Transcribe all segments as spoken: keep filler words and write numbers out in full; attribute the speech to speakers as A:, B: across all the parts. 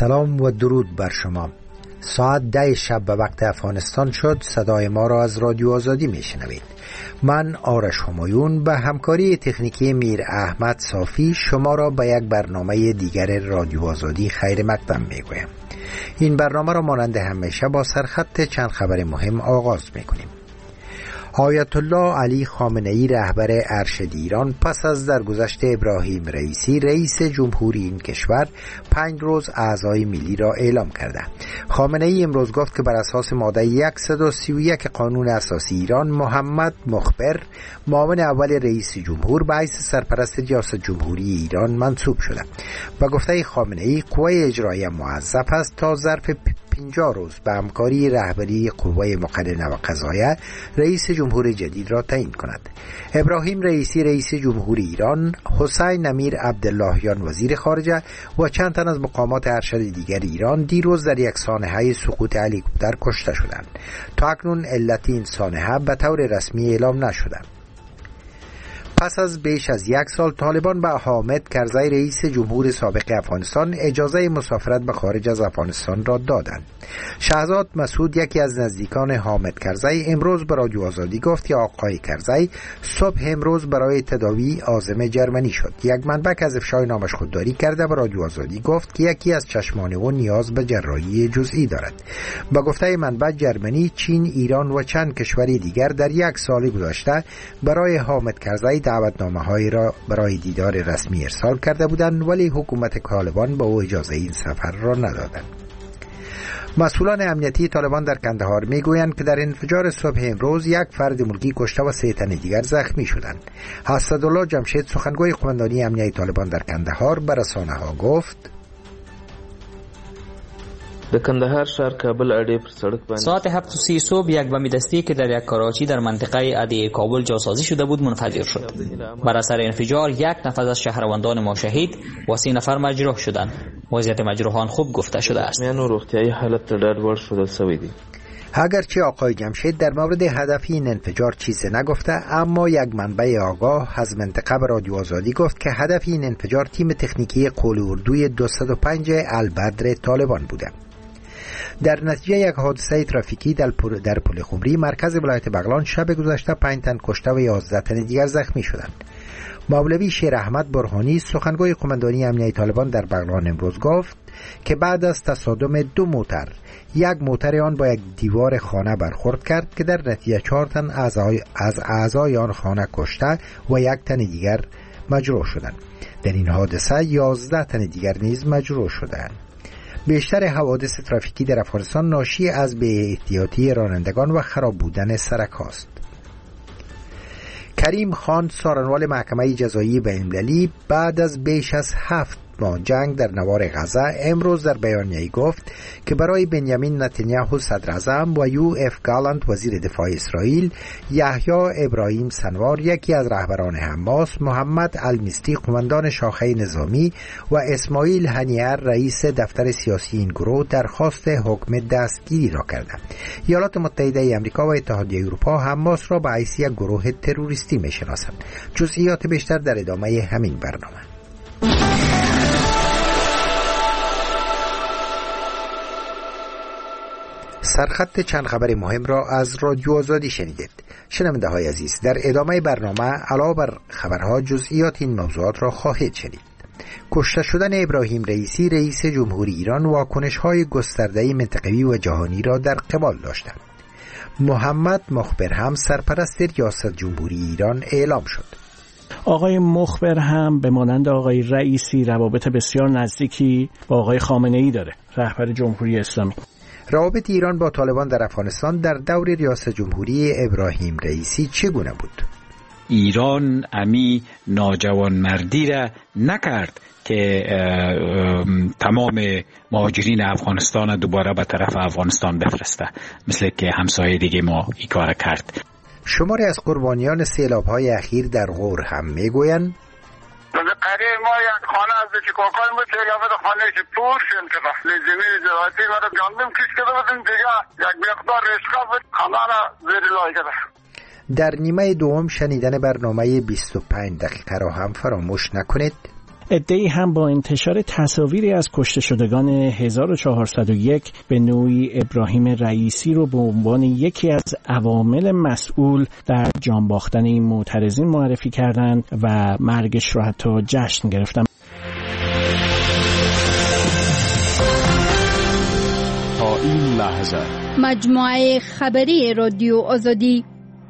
A: سلام و درود بر شما. ساعت ده شب به وقت افغانستان شد. صدای ما را از رادیو آزادی میشنوید. من آرش همایون به همکاری تکنیکی میر احمد صافی شما را به یک برنامه دیگر رادیو آزادی خیر مقدم میگویم. این برنامه را مانند همیشه با سرخط چند خبر مهم آغاز میکنیم. آیت الله علی خامنه ای رهبر ارشد ایران پس از درگذشت ابراهیم رئیسی رئیس جمهوری این کشور پنج روز اعزای ملی را اعلام کرده. خامنه ای امروز گفت که بر اساس ماده صد و سی و یک قانون اساسی ایران محمد مخبر معاون اول رئیس جمهور به حیث سرپرست ریاست جمهوری ایران منصوب شده. و گفته خامنه ای قوه اجراییه موظف است تا ظرف پنجاه روز به همکاری رهبری قوه مقننه و قضاییه رئیس جمهور جدید را تعیین کند. ابراهیم رئیسی رئیس جمهوری ایران، حسین امیر عبداللهیان وزیر خارجه و چند تن از مقامات ارشد دیگر ایران دیروز در یک سانحه سقوط هلیکوپتر کشته شدند. تا اکنون علت این سانحه به طور رسمی اعلام نشده. پس از بیش از یک سال طالبان به حامد کرزی رئیس جمهور سابق افغانستان اجازه مسافرت به خارج از افغانستان را دادند. شهزاد مسعود یکی از نزدیکان حامد کرزی امروز به رادیو آزادی گفت که آقای کرزی صبح امروز برای تداوی عازم جرمنی شد. یک منبع از افشای نامش خودداری کرده به رادیو آزادی گفت که یکی از چشمان او نیاز به جراحی جزئی دارد. با گفته منبع جرمنی، چین، ایران و چند کشور دیگر در یک سال گذشته برای حامد کرزی دعوتنامه‌هایی را برای دیدار رسمی ارسال کرده بودند، ولی حکومت طالبان به او اجازه این سفر را ندادند. مسئولان امنیتی طالبان در کندهار میگویند که در انفجار صبح امروز یک فرد ملکی کشته و سه تن دیگر زخمی شدند. اسدالله جمشید سخنگوی قماندانی امنیتی طالبان در کندهار به رسانه‌ها گفت:
B: د کندهار شهر کابل اډې پر سړک باندې
C: ساعت هفت و سی صبح یک بم دستی که در یک کراچی در منطقه اده کابل جاسازی شده بود منفجر شد. بر اثر انفجار یک نفر از شهروندان ما شهید و سه نفر مجروح شدند. وضعیت مجروحان خوب گفته شده است.
B: میانو روغتیایی حالت ډېر ورډ شده سوی دی.
A: اگرچه آقای جمشید در مورد هدف این انفجار چیزی نگفته، اما یک منبع آگاه از منطقه به رادیو آزادی گفت که هدف این انفجار تیم تکنیکی قول اردوی دویست و پنج البدر طالبان بوده. در نتیجه یک حادثه ترافیکی در پل خمری مرکز ولایت بغلان شب گذشته پنج تن کشته و یازده تن دیگر زخمی شدند. مولوی شیر احمد برهانی سخنگوی قماندانی امنیتی طالبان در بغلان امروز گفت که بعد از تصادم دو موتر، یک موتر آن با یک دیوار خانه برخورد کرد که در نتیجه چهار تن از اعضای آن خانه کشته و یک تن دیگر مجروح شدند. در این حادثه یازده تن دیگر نیز مجروح شدند. بیشتر حوادث ترافیکی در افغانستان ناشی از بی احتیاطی رانندگان و خراب بودن سرک هاست. کریم خان سارنوال محکمه جزایی بین‌المللی بعد از بیش از هفت ماه جنگ در نوار غزه امروز در بیانیه‌ای گفت که برای بنیامین نتانیاهو صدر اعظم و یو اف گالانت وزیر دفاع اسرائیل، یحیی ابراهیم سنوار یکی از رهبران حماس، محمد المیستی قماندان شاخه نظامی و اسماعیل هنیه رئیس دفتر سیاسی این گروه درخواست حکم دستگیری را کردند. ایالات متحده آمریکا و اتحادیه اروپا حماس را به حیث یک گروه تروریستی می‌شناسند. جزئیات بیشتر در ادامه همین برنامه. سرخط چند خبر مهم را از رادیو آزادی شنیدید. شنونده های عزیز، در ادامه برنامه علاوه بر خبرها جزئیات این موضوعات را خواهید شنید. کشته شدن ابراهیم رئیسی رئیس جمهوری ایران واکنش های گسترده منطقوی و جهانی را در قبال داشتند. محمد مخبر هم سرپرست ریاست جمهوری ایران اعلام شد.
D: آقای مخبر هم به مانند آقای رئیسی روابط بسیار نزدیکی با آقای خامنه ای داره، رهبر جمهوری اسلامی.
A: روابط ایران با طالبان در افغانستان در دور ریاست جمهوری ابراهیم رئیسی چگونه بود؟
E: ایران امی ناجوانمردی را نکرد که تمام مهاجرین افغانستان دوباره به طرف افغانستان بفرسته، مثل که همسایه دیگه ما این کار کرد.
A: شماری از قربانیان سیلاب‌های اخیر در غور هم میگویند
F: قریب ما یک خانه از که کاکای ما سیلابه در خانه که پور شد که زمین زراعتی ما رو گندم کش کرده بودیم دیگه یک مقدار رشقه بود خانه را زیر لای کرده.
A: در نیمه دوم شنیدن برنامه بیست و پنج دقیقه را هم فراموش نکنید.
D: عده‌ای هم با انتشار تصاویری از کشته شدگان هزار و چهارصد و یک به نوعی ابراهیم رئیسی رو به عنوان یکی از عوامل مسئول در جان باختن این معترضین معرفی کردند و مرگش رو حتی جشن گرفتن.
G: تا این لحظه
H: مجموعه خبری رادیو آزادی.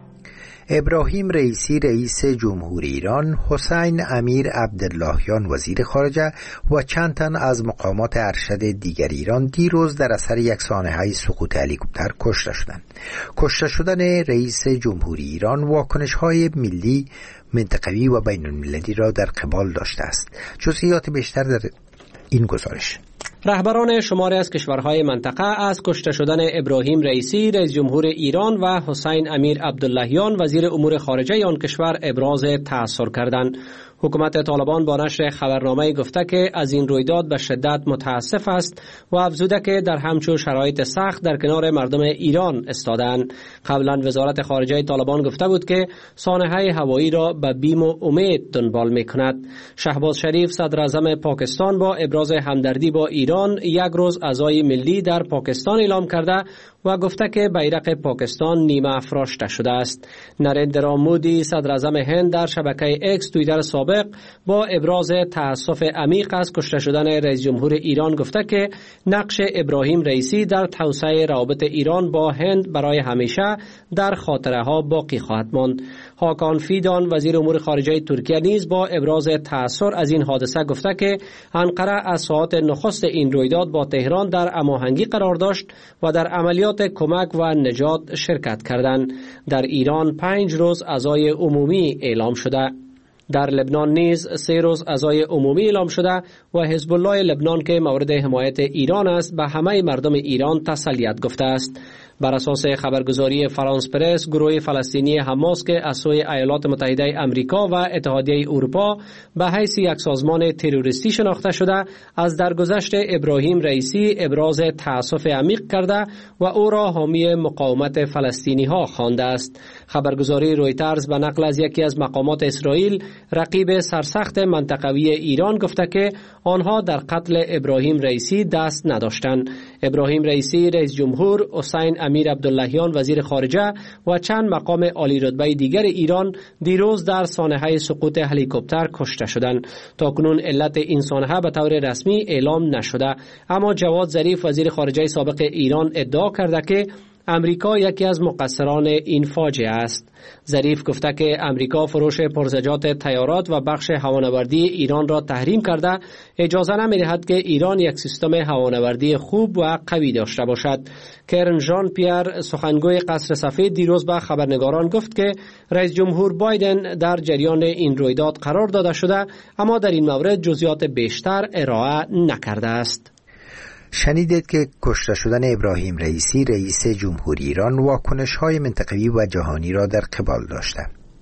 A: ابراهیم رئیسی رئیس جمهوری ایران، حسین امیر عبداللهیان وزیر خارجه و چند تن از مقامات ارشد دیگر ایران دیروز در اثر یک سانحه سقوط هلیکوپتر کشته شدند. کشته شدن رئیس جمهوری ایران واکنش‌های ملی، منطقوی و بین المللی را در قبال داشته است. جزئیات بیشتر در این گزارش.
I: رهبران شماری از کشورهای منطقه از کشته شدن ابراهیم رئیسی رئیس جمهور ایران و حسین امیر عبداللهیان وزیر امور خارجه آن کشور ابراز تأثیر کردند. حکومت طالبان با نشر خبرنامه گفته که از این رویداد به شدت متاسف است و افزوده که در همچون شرایط سخت در کنار مردم ایران استادند. قبلا وزارت خارجه طالبان گفته بود که سانحه هوایی را به بیم و امید دنبال می‌کند. شهباز شریف صدر اعظم پاکستان با ابراز همدردی با ایران یک روز عزای ملی در پاکستان اعلام کرده و گفته که بیرق پاکستان نیمه افراشته شده است. نریندرا مودی صدر اعظم هند در شبکه اکس توییتر سابق با ابراز تأسف عمیق از کشته شدن رئیس جمهور ایران گفته که نقش ابراهیم رئیسی در توسعه روابط ایران با هند برای همیشه در خاطره ها باقی خواهد ماند. هاکان فیدان وزیر امور خارجه ترکیه نیز با ابراز تأثیر از این حادثه گفته که انقره از ساعات نخست این رویداد با تهران در هماهنگی قرار داشت و در عملیات کمک و نجات شرکت کردند. در ایران پنج روز عزای عمومی اعلام شده. در لبنان نیز سه روز عزای عمومی اعلام شده و حزب الله لبنان که مورد حمایت ایران است به همه مردم ایران تسلیت گفته است. بر اساس خبرگزاری فرانس پرس، گروه فلسطینی حماس که از سوی ایالات متحده آمریکا و اتحادیه اروپا به حیث یک سازمان تروریستی شناخته شده، از درگذشت ابراهیم رئیسی ابراز تأسف عمیق کرده و او را حامی مقاومت فلسطینی ها خوانده است. خبرگزاری رویترز به نقل از یکی از مقامات اسرائیل، رقیب سرسخت منطقوی ایران، گفته که آنها در قتل ابراهیم رئیسی دست نداشتند. ابراهیم رئیسی رئیس جمهور، حسین امیر عبداللهیان وزیر خارجه و چند مقام عالی رتبه دیگر ایران دیروز در سانحه سقوط هلیکوپتر کشته شدند. تاکنون علت این سانحه به طور رسمی اعلام نشده، اما جواد ظریف وزیر خارجه سابق ایران ادعا کرده که امریکا یکی از مقصران این فاجعه است. ظریف گفته که امریکا فروش پرزجات طیارات و بخش هوانوردی ایران را تحریم کرده اجازه نمی‌دهد که ایران یک سیستم هوانوردی خوب و قوی داشته باشد. کرن ژان پیر سخنگوی قصر سفید دیروز به خبرنگاران گفت که رئیس جمهور بایدن در جریان این رویداد قرار داده شده، اما در این مورد جزئیات بیشتر ارائه نکرده است.
A: شنیدید که کشته شدن ابراهیم رئیسی رئیس جمهوری ایران واکنش‌های منطقوی و جهانی را در قبال داشته.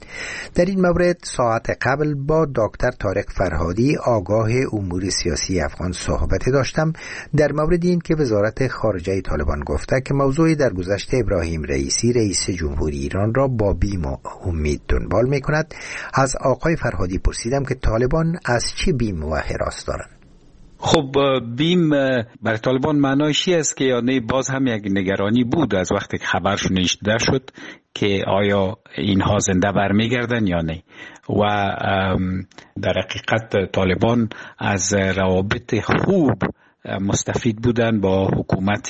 A: در این مورد ساعت قبل با دکتر طارق فرهادی آگاه امور سیاسی افغان صحبت داشتم در مورد این که وزارت خارجه طالبان گفته که موضوع درگذشت ابراهیم رئیسی رئیس جمهوری ایران را با بیم و امید دنبال می کند. از آقای فرهادی پرسیدم که طالبان از چه بیم و هراس دارند.
E: خب بیم بر طالبان معنایش است که یعنی باز هم یک نگرانی بود از وقتی که خبرش نشده شد که آیا اینها زنده برمیگردن یا نه، و در حقیقت طالبان از روابط خوب مستفید بودن با حکومت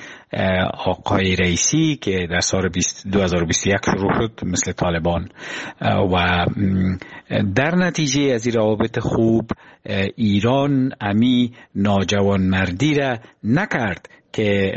E: آقای رئیسی که در سال دو هزار و بیست و یک شروع شد مثل طالبان، و در نتیجه از این روابط خوب ایران امی ناجوانمردی را نکرد که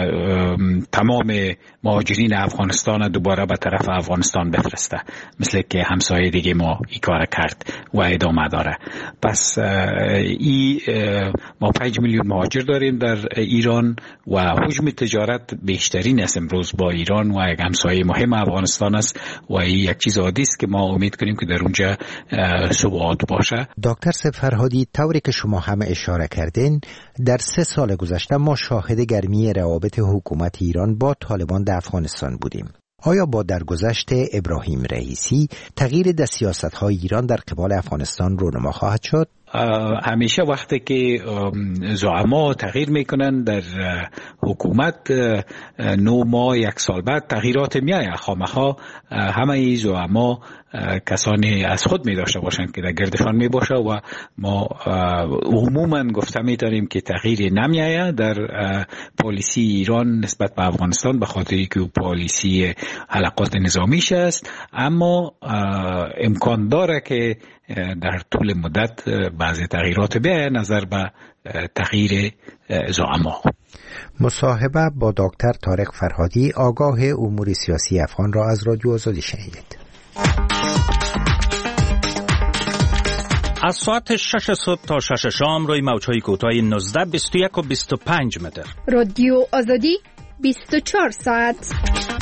E: تمام مهاجرین افغانستان دوباره به طرف افغانستان بفرسته، مثل که همسایه دیگه ما این کار کرد و ادامه داره. پس ای ما پنج میلیون مهاجر داریم در ایران و حجم تجارت بیشترین است امروز با ایران و یک همسایه مهم افغانستان است و این یک چیز عادی است که ما امید کنیم که در اونجا ثبات باشه.
A: دکتر فرهادی، طوری که شما هم اشاره کردین، در سه سال گذشته ما شاهد گرمی روابط حکومت ایران با طالبان در افغانستان بودیم. آیا با درگذشت ابراهیم رئیسی تغییر در سیاست‌های ایران در قبال افغانستان رونما خواهد شد؟
E: همیشه وقتی که زعما تغییر میکنن در حکومت نو ماه یک سال بعد تغییرات میآید. خامخا همه زعما کسانی از خود می داشته باشند که در گردشان می باشه و ما عموما گفته می داریم که تغییری نمی آید در پالیسی ایران نسبت به افغانستان، به خاطری که پالیسی حلقات نظامیش است، اما امکان داره که در طول مدت بعضی تغییرات بیاید نظر به تغییر زعما.
A: مصاحبه با دکتر طارق فرهادی، آگاه امور سیاسی افغان را از رادیو آزادی شنیدید.
J: از ساعت شش صبح تا شش شام روی موج‌های کوتاه نوزده، بیست و یک و بیست و پنج متر.
H: رادیو آزادی بیست و چهار ساعت.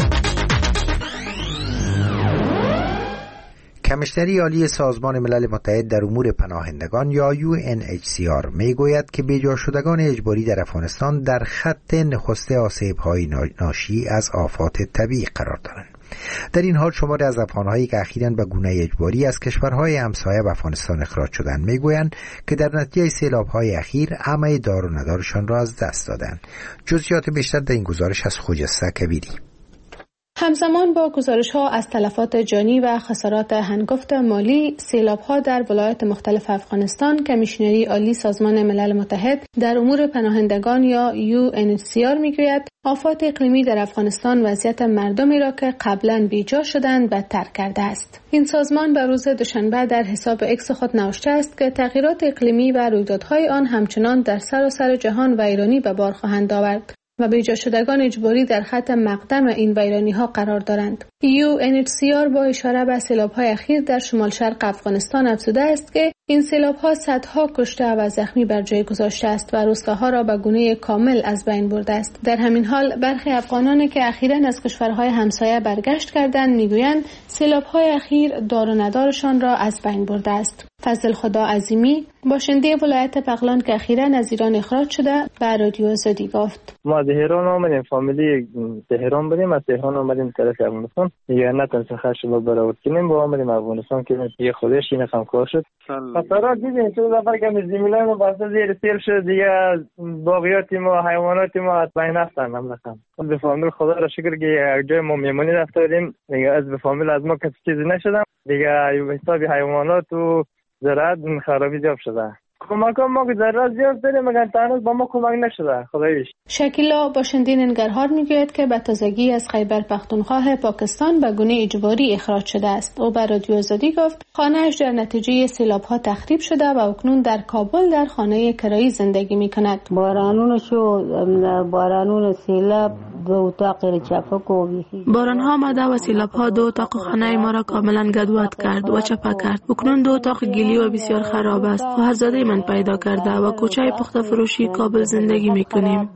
A: کمیشنری عالی سازمان ملل متحد در امور پناهندگان یا یو ان اچ سی آر می گوید که بیجا شدگان اجباری در افغانستان در خط نخست آسیب‌های ناشی از آفات طبیعی قرار دارند. در این حال شماری از افغان‌هایی که اخیراً به گونه اجباری از کشورهای همسایه به افغانستان اخراج شدند میگویند که در نتیجه سیلاب‌های اخیر همه دار و ندارشان را از دست دادند. جزئیات بیشتر در این گزارش از خجسته کبیری.
K: همزمان با گزارش‌ها از تلفات جانی و خسارات هنگفت مالی سیلاب‌ها در ولایات مختلف افغانستان، کمیشنری عالی سازمان ملل متحد در امور پناهندگان یا یو ان اچ سی آر میگوید آفات اقلیمی در افغانستان وضعیت مردمی را که قبلا بیجا شدند بدتر کرده است. این سازمان به روز دوشنبه در حساب اکس خود نوشته است که تغییرات اقلیمی و رویدادهای آن همچنان در سراسر جهان ویرانی به بار خواهند آورد و بیجا شدگان اجباری در خط مقدم این ویرانی‌ها قرار دارند. یو ان اچ سی آر با اشاره به سیلاب‌های اخیر در شمال شرق افغانستان افزوده است که این سیلاب‌ها صدها کشته و زخمی بر جای گذاشته است و روستاها را به گونه کامل از بین برده است. در همین حال برخی افغانانی که اخیراً از کشورهای همسایه برگشت کردند میگویند سیلاب‌های اخیر دار و ندارشان را از بین برده است. فضل خدا عظیمی، باشنده ولایت بغلان که اخیراً از ایران اخراج شده، به رادیو آزادی گفت:
L: ما تهران آمدیم، فامیلی تهران بودیم، از تهران آمدیم طرف افغانستان. دیگه نتونستیم خرج برآورد کنیم، با آمدیم افغانستان که یه خودش این رقم کار شد. خسارات دیدیم تو دفعه که زمینای ما واسه زیر سیل شد، دیگه باقیات ما حیوانات ما از بین رفتن. هم رقم به فامیل خدا را شکر که یک جای ما میمونی رفتیم، دیگه از به فامیل از ما کسی چیزی نشدم. دیگه حساب حیوانات و زراعت خرابی جاب شده. کمک ما که ضرورت زیاد داریم مگر تنها با ما کمک نشده. خداییش.
K: شکیلا باشنده ننگرهار میگوید که به تازگی از خیبر پختونخوا پاکستان به گونه اجباری اخراج شده است. او به رادیو آزادی گفت خانه‌اش در نتیجه سیلاب‌ها تخریب شده و اکنون در کابل در خانه کرایی زندگی می‌کند.
M: بارانون شو بارانون سیلاب دو اتاق چپک و
N: باران‌ها آمده و سیلاب‌ها دو اتاق خانه ما را کاملا گدوات کرد و چپه کرد. اکنون دو اتاق گلی و بسیار خراب است. خواهرزاده من پیدا کرده و کوچه پخته فروشی کابل زندگی میکنیم.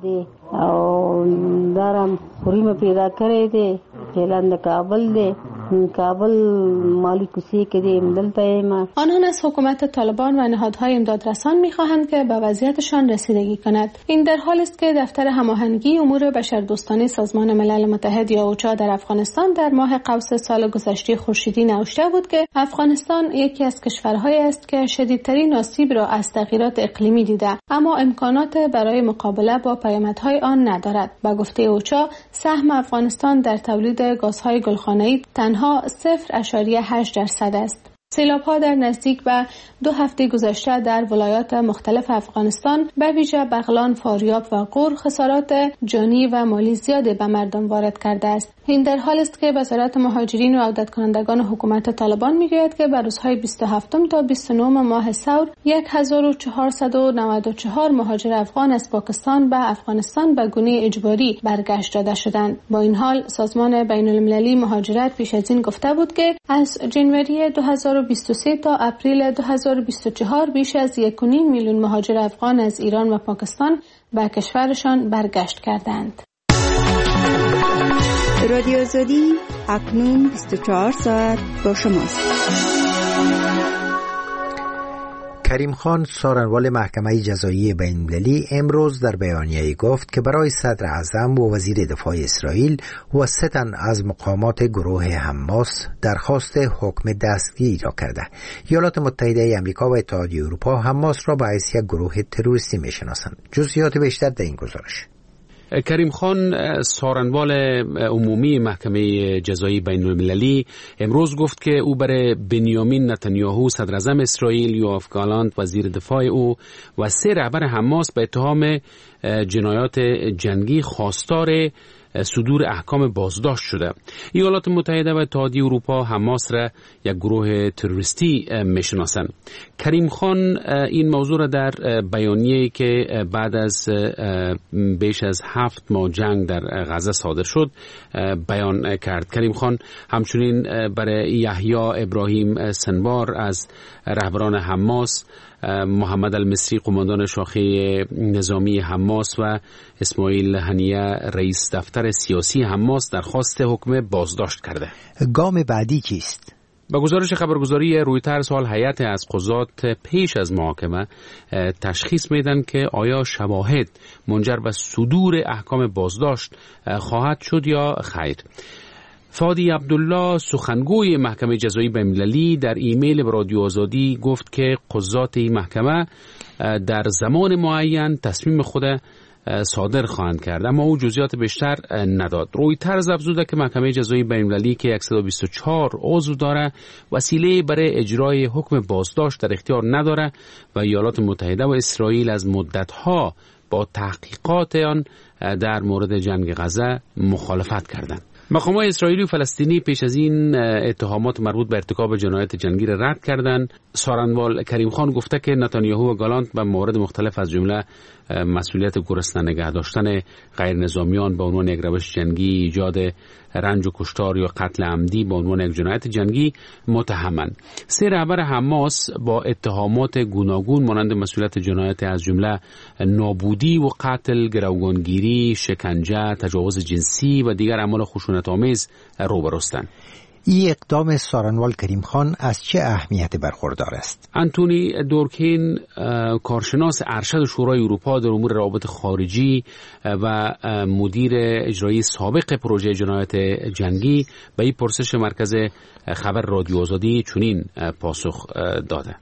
M: او دارم خوریم پیدا کرده فعلا کابل ده کابل مالی کسی که دیم دلتا ما.
K: آنان از حکومت طالبان و نهادهای امدادرسان میخواهند که به وضعیتشان رسیدگی کند. این در حالی است که دفتر هماهنگی امور بشردوستانه سازمان ملل متحد یا اوچا در افغانستان در ماه قوس سال گذشته خورشیدی نوشته بود که افغانستان یکی از کشورهایی است که شدیدترین آسیب را از تغییرات اقلیمی دیده، اما امکانات برای مقابله با پیامدهای آن ندارد. با گفته اوچا سهم افغانستان در تولید گازهای گلخانه‌ای تنها صفر ممیز هشت درصد است. سیلاب‌ها در نزدیک به دو هفته گذشته در ولایات مختلف افغانستان به ویژه بغلان، فاریاب و غور خسارات جانی و مالی زیادی به مردم وارد کرده است. این در حالی است که وزارت مهاجرین و عودت کنندگان حکومت طالبان میگوید که بر روزهای بیست و هفتم تا بیست و نهم ماه ثور هزار و چهارصد و نود و چهار مهاجر افغان از پاکستان به افغانستان به گونه اجباری برگشت داده شدند. با این حال سازمان بین‌المللی مهاجرت پیش از این گفته بود که از ژانویه دو هزار و بیست و سه تا اپریل دو هزار و بیست و چهار بیش از یک و نیم میلیون مهاجر افغان از ایران و پاکستان به کشورشان برگشت کردند.
H: رادیو آزادی اکنون بیست و چهار ساعت با شماست.
A: کریم خان سارنوال محکمه جزایی بین‌المللی امروز در بیانیه‌ای گفت که برای صدر اعظم و وزیر دفاع اسرائیل و سه تن از مقامات گروه حماس درخواست حکم دستگیری را کرده. ایالات متحده آمریکا و اتحادیه اروپا حماس را به حیث یک گروه تروریستی می‌شناسند. جزئیات بیشتر در این گزارش.
O: کریم خان سارنوال عمومی محکمه جزایی بین المللی امروز گفت که او برای بنیامین نتانیاهو صدر اعظم اسرائیل، یوآف گالانت وزیر دفاع او و سه رهبر حماس به اتهام جنایات جنگی خواستار صدور احکام بازداشت شده. ایالات متحده و اتحادیه اروپا حماس را یک گروه تروریستی میشناسند. کریم خان این موضوع را در بیانیه‌ای که بعد از بیش از هفت ماه جنگ در غزه صادر شد بیان کرد. کریم خان همچنین برای یحیی ابراهیم سنوار از رهبران حماس، محمد المصری قماندان شاخه نظامی حماس و اسماعیل هنیه رئیس دفتر سیاسی حماس درخواست حکم بازداشت کرده.
A: گام بعدی چیست؟
O: با گزارش خبرگزاری رویترز حال هیئت از قضات پیش از محاکمه تشخیص میدن که آیا شواهد منجر به صدور احکام بازداشت خواهد شد یا خیر. فادی عبدالله سخنگوی محکمه جزایی بین‌المللی در ایمیل به رادیو آزادی گفت که قضات این محکمه در زمان معین تصمیم خود صادر خواهند کرد، اما او جزئیات بیشتر نداد. رویترز افزوده که محکمه جزایی بین‌المللی که صد و بیست و چهار عضو داره وسیله برای اجرای حکم بازداشت در اختیار نداره و ایالات متحده و اسرائیل از مدتها با تحقیقات آن در مورد جنگ غزه مخالفت کردند. مقامات اسرائیلی و فلسطینی پیش از این اتهامات مربوط به ارتکاب جنایت جنگی را رد کردند. سارنوال کریم خان گفته که نتانیاهو و گالانت به موارد مختلف از جمله مسئولیت گرسنه نگه داشتن غیر نظامیان به عنوان یک روش جنگی، ایجاد رنج و کشتار یا قتل عمدی به عنوان یک جنایت جنگی متهمند. سه رهبر حماس با اتهامات گوناگون مانند مسئولیت جنایت از جمله نابودی و قتل، گروگانگیری، شکنجه، تجاوز جنسی و دیگر اعمال خشونت‌آمیز روبروستند.
A: این اقدام سارنوال کریم خان از چه اهمیت برخوردار است؟
O: انتونی دورکین کارشناس ارشد شورای اروپا در امور روابط خارجی و مدیر اجرایی سابق پروژه جنایت جنگی به این پرسش مرکز خبر رادیو آزادی چنین پاسخ داده.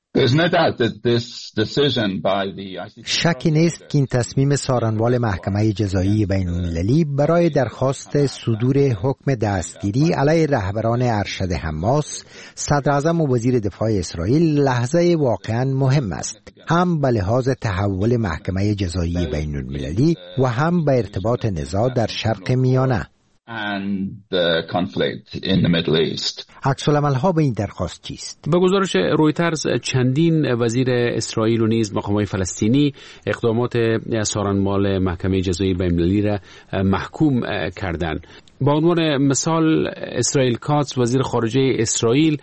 A: شکی نیست که این تصمیم سارنوال محکمه جزایی بین المللی برای درخواست صدور حکم دستگیری علیه رهبران ارشد حماس، صدر اعظم و وزیر دفاع اسرائیل لحظه واقعا مهم است، هم به لحاظ تحول محکمه جزایی بین المللی و هم به ارتباط نزاع در شرق میانه.
P: and the conflict in the Middle East.
A: عکس العمل‌ها به این درخواست چیست؟
O: به گزارش رویترز چندین وزیر اسرائیل و نیز مقامات فلسطینی اقدامات سارنوال محکمه جزایی بین‌المللی را محکوم کردند. با عنوان مثال اسرائیل کاتس وزیر خارجه اسرائیل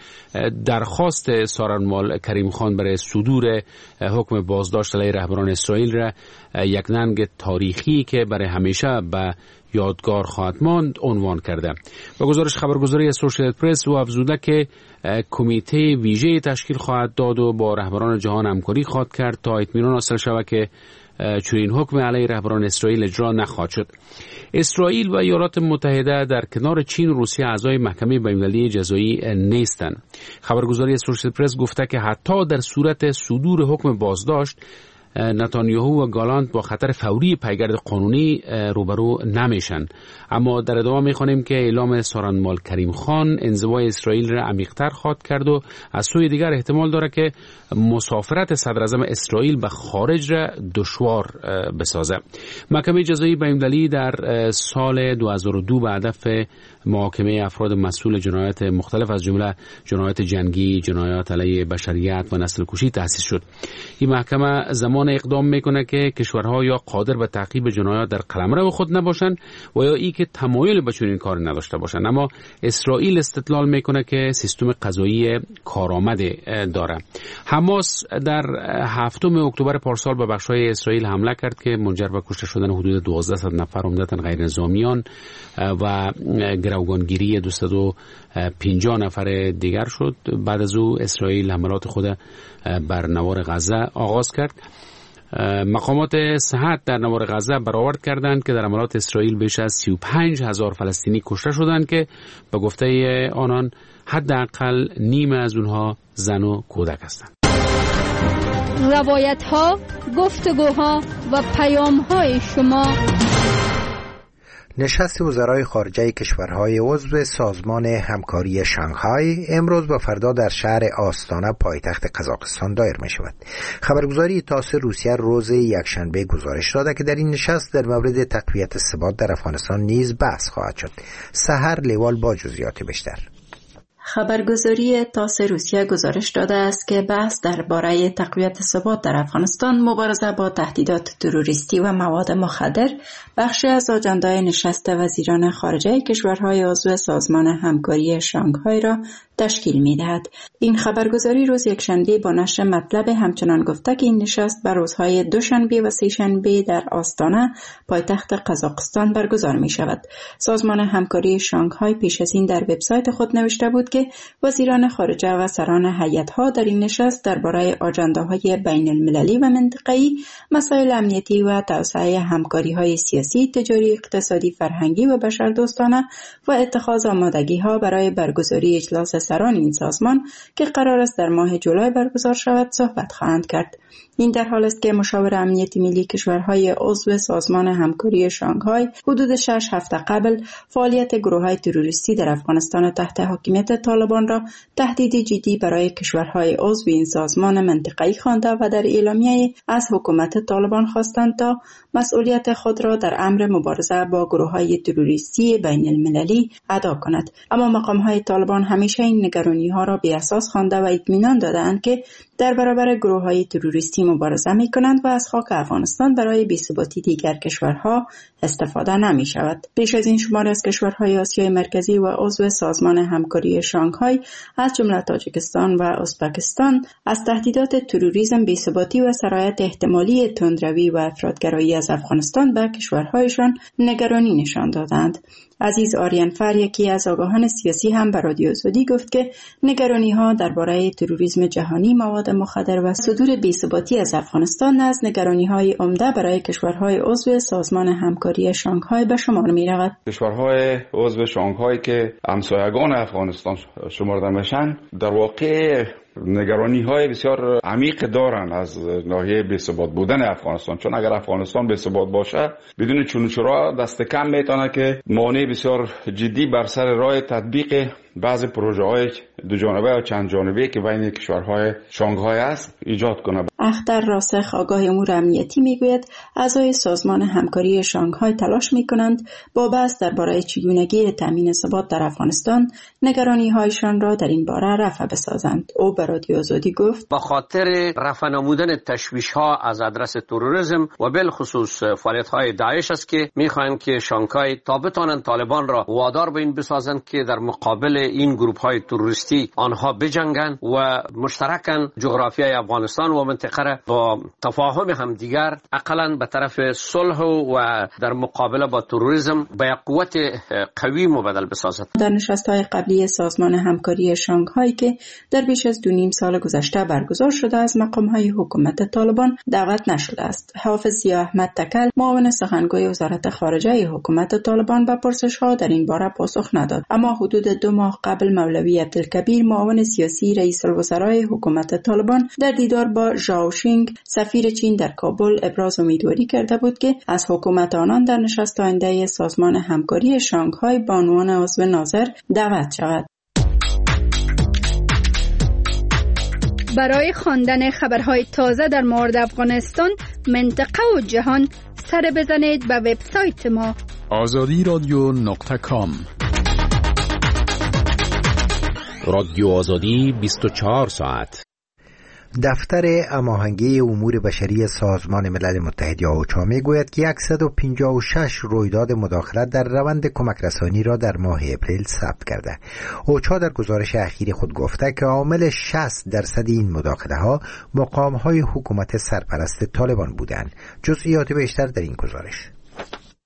O: درخواست سارنوال کریم خان برای صدور حکم بازداشت علیه رهبران اسرائیل را یک ننگ تاریخی که برای همیشه به یادگار خواهد ماند عنوان کرده. با گزارش خبرگزاری اسوشییتد پرس او افزوده که کمیته ویژه تشکیل خواهد داد و با رهبران جهان همکاری خواهد کرد تا اطمینان حاصل شود که چنین حکم علیه رهبران اسرائیل اجرا نخواهد شد. اسرائیل و ایالات متحده در کنار چین و روسیه اعضای محکمه بین‌المللی جزایی نیستند. خبرگزاری اسوشییتد پرس گفته که حتی در صورت صدور حکم بازداشت نتانیاهو و گالانت با خطر فوری پیگرد قانونی روبرو نمیشن. اما در ادامه میخوانیم که اعلام سارنوال کریم خان انزوای اسرائیل را عمیق‌تر خواهد کرد و از سوی دیگر احتمال داره که مسافرت صدر اعظم اسرائیل به خارج را دشوار بسازه. محکمه جزایی بین‌المللی در سال دو هزار و دو به هدف محاکمه افراد مسئول جنایات مختلف از جمله جنایات جنگی، جنایات علیه بشریت و نسل کشی تأسیس شد. این محکمه زمان اقدام میکنه که کشورها یا قادر به تعقیب جنایات در قلمرو خود نباشند و یا ای که تمایل به چنین کار نداشته باشند. اما اسرائیل استدلال میکنه که سیستم قضایی کارآمد داره. حماس در هفتم اکتبر پارسال به بخش‌های اسرائیل حمله کرد که منجر به کشته شدن حدود دوازده صد نفر عمدتاً غیر نظامیان و گروگانگیری دویست و پنجاه نفر دیگر شد. بعد از او اسرائیل حملات خود بر نوار غزه آغاز کرد. مقامات صحت در نوار غزه برآورد کردند که در حملات اسرائیل بیش از سی و پنج هزار فلسطینی کشته شدند که به گفته آنان حداقل نیم از اونها زن و کودک هستند.
H: روایت ها، گفتگوها و پیام های شما.
A: نشست وزرای خارجه کشورهای عضو سازمان همکاری شانگهای امروز و فردا در شهر آستانه پایتخت قزاقستان دایر می شود. خبرگزاری تاس روسیه روز یکشنبه گزارش داده که در این نشست در مورد تقویت ثبات در افغانستان نیز بحث خواهد شد. سحر لیوال با جزئیات بیشتر.
Q: خبرگزاری تاس روسیه گزارش داده است که بحث درباره تقویت ثبات در افغانستان، مبارزه با تهدیدات تروریستی و مواد مخدر بخشی از آجندای نشست وزیران خارجه کشورهای عضو سازمان همکاری شانگهای را تشکیل می‌دهد. این خبرگزاری روز یکشنبه با نشر مطلب همچنان گفته که این نشست بر روزهای دوشنبه و سه‌شنبه در آستانه پایتخت قزاقستان برگزار می‌شود. سازمان همکاری شانگهای پیش از این در وبسایت خود نوشته بود که وزیران خارجه و سران هیئت‌ها در این نشست درباره آجنداهای بین المللی و منطقه‌ای، مسائل امنیتی و توسعه همکاری‌های سیاسی، تجاری، اقتصادی، فرهنگی و بشردوستانه و اتخاذ آمادگی‌ها برای برگزاری اجلاس سران این سازمان که قرار است در ماه جولای برگزار شود صحبت خواهند کرد. این در حال است که مشاور امنیتی ملی کشورهای عضو سازمان همکاری شانگهای حدود شش هفته قبل فعالیت گروه‌های تروریستی در افغانستان تحت حاکمیت طالبان را تهدید جدی برای کشورهای عضو این سازمان منطقه‌ای خوانده و در اعلامیه از حکومت طالبان خواستند تا مسئولیت خود را در امر مبارزه با گروه‌های تروریستی بین المللی ادا کند. اما مقام‌های طالبان همیشه این نگرانی‌ها را بی اساس خوانده و اطمینان داده‌اند که در برابر گروه‌های تروریستی مبارزه می‌کنند و از خاک افغانستان برای بی‌ثباتی دیگر کشورها استفاده نمی‌شود. پیش از این شماری از کشورهای آسیای مرکزی و عضو سازمان همکاری شانگهای از جمله تاجیکستان و ازبکستان از تهدیدات تروریسم، بی‌ثباتی و سرایت احتمالی تندروی و افراطگرایی از افغانستان به کشورهایشان نگرانی نشان دادند. عزیز آریانفر، یکی از آگاهان سیاسی، هم به رادیو آزادی گفت که نگرانی‌ها درباره تروریسم جهانی، مواد مخدر و صدور بی‌ثباتی از افغانستان از نگرانی‌های عمده برای کشورهای عضو سازمان همکاری شانگهای به شمار می‌رود.
R: کشورهای عضو شانگهای که همسایگان افغانستان شمرده میشن در واقع نگرانی های بسیار عمیق دارن از ناحیه بی‌ثبات بودن افغانستان، چون اگر افغانستان بی‌ثبات باشه بدون چونچورا دست کم میتونه که مانع بسیار جدی بر سر راه تطبیق بعض پروژه های دو جانبه و چند جانبه که بین کشورهای شانگهای است ایجاد کنه.
Q: اختر راسخ، آگاه امور امنیتی، میگوید اعضای سازمان همکاری شانگهای تلاش میکنند با بحث درباره چگونگی تامین ثبات در افغانستان نگرانی هایشان را در این باره رفع بسازند. او به رادیو آزادی گفت
S: با خاطر رفع نمودن تشویش ها از آدرس تروریسم و بالخصوص فعالیت های داعش است که میخواهند که شانگهای تا بتوانند طالبان را وادار به این بسازند که در مقابل این گروه های تروریستی آنها بجنگند و مشترکاً جغرافیای افغانستان و منطقه را با تفاهم همدیگر اقلاً به طرف صلح و در مقابله با تروریسم به قوت قوی مبدل بسازد.
Q: در نشست‌های قبلی سازمان همکاری شانگهای که در بیش از دو نیم سال گذشته برگزار شده از مقام‌های حکومت طالبان دعوت نشده است. حافظ ضیا احمد تکل، معاون سخنگوی وزارت خارجه حکومت طالبان، به پرسش‌ها در این باره پاسخ نداد. اما حدود دو ماه قبل مولوی عبدالکبیر، معاون سیاسی رئیس الوزرای حکومت طالبان، در دیدار با ژائو شینگ سفیر چین در کابل ابراز امیدواری کرده بود که از حکومت آنان در نشست آینده سازمان همکاری شانگهای به عنوان عضو ناظر دعوت شود.
H: برای خواندن خبرهای تازه در مورد افغانستان، منطقه و جهان، سر بزنید به وبسایت ما
G: آزادی رادیو نقطه کام.
T: رادیو آزادی بیست و چهار ساعت.
A: دفتر هماهنگی امور بشری سازمان ملل متحد یا اوچا میگوید که صد و پنجاه و شش رویداد مداخلت در روند کمک رسانی را در ماه اپریل ثبت کرده. اوچا در گزارش اخیر خود گفته که عامل شصت درصد این مداخله ها مقام های حکومت سرپرست طالبان بودند. جزئیات بیشتر در این گزارش.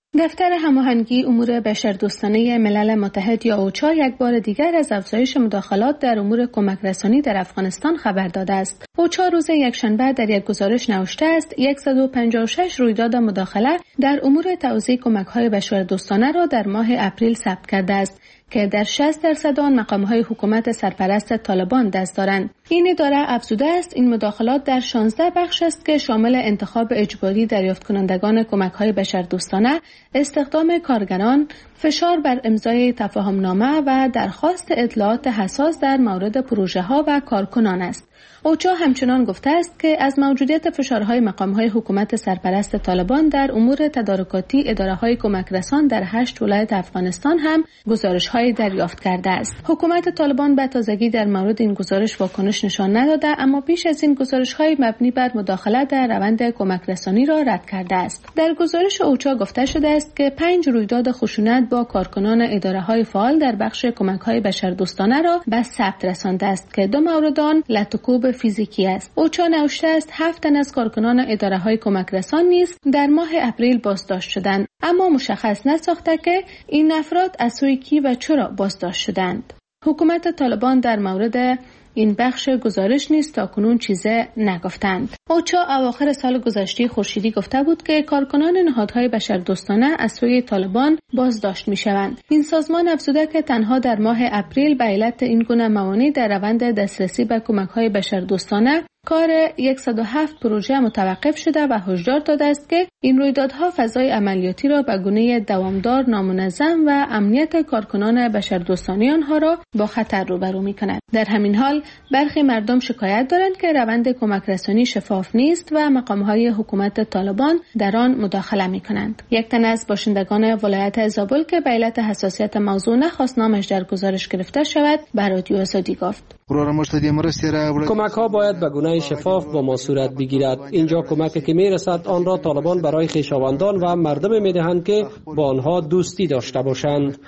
K: دفتر هماهنگی امور بشردوستانه ملل متحد یا اوچا یک بار دیگر از افزایش مداخلات در امور کمک رسانی در افغانستان خبر داده است. اوچا روز یکشنبه در یک گزارش نوشته است صد و پنجاه و شش رویداد مداخله در امور توزیع کمک‌های بشردوستانه را در ماه اپریل ثبت کرده است که در شصت درصد آن مقام‌های حکومت سرپرست طالبان دست دارند. این اداره افزوده است این مداخلات در شانزده بخش است که شامل انتخاب اجباری دریافت کنندگان کمک‌های بشردوستانه، استخدام کارگران، فشار بر امضای تفاهمنامه و درخواست اطلاعات حساس در مورد پروژه‌ها و کارکنان است. اوچا همچنان گفته است که از موجودیت فشارهای مقام‌های حکومت سرپرست طالبان در امور تدارکاتی اداره‌های کمک رسان در هشت ولایت افغانستان هم گزارش‌های دریافت کرده است. حکومت طالبان به تازگی در مورد این گزارش واکنش نشان نداده، اما پیش از این گزارش‌های مبنی بر مداخله در روند کمک رسانی را رد کرده است. در گزارش اوچا گفته شده است که پنج رویداد خشونت با کارکنان اداره‌های فعال در بخش کمک‌های بشردوستانه را به ثبت رسانده است که دو مورد آن لطکوب فیزیکی است. اوچا نوشته است هفت تن از کارکنان اداره‌های کمک رسان نیز در ماه اپریل بازداشت شدند، اما مشخص نساخته که این افراد از سوی کی و چرا بازداشت شدند. حکومت طالبان در مورد این بخش گزارش نیز تاکنون چیزی نگفتند. اوچا اواخر سال گذشته خورشیدی گفته بود که کارکنان نهادهای بشردوستانه از سوی طالبان بازداشت می‌شوند. این سازمان افزوده که تنها در ماه اپریل به علت این گونه موانع در روند دسترسی به کمک‌های بشردوستانه کار صد و هفت پروژه متوقف شده و هشدار داده است که این رویدادها فضای عملیاتی را به گونه دوامدار، نامنظم و امنیت کارکنان بشردوستانه آنها را با خطر روبرو می‌کند. در همین حال برخی مردم شکایت دارند که روند کمک رسانی شفاف نیست و مقام‌های حکومت طالبان در آن مداخله می‌کنند. یک تن از باشندگان ولایت زابل که به علت حساسیت موضوع نخواست نامش در گزارش گرفته شود، به رادیو آزادی گفت:
I: کمک‌ها باید به گونه شفاف با ما صورت بگیرد. اینجا کمکی که میرسد آن را طالبان برای خویشاوندان و مردم میدهند که با آنها دوستی داشته باشند.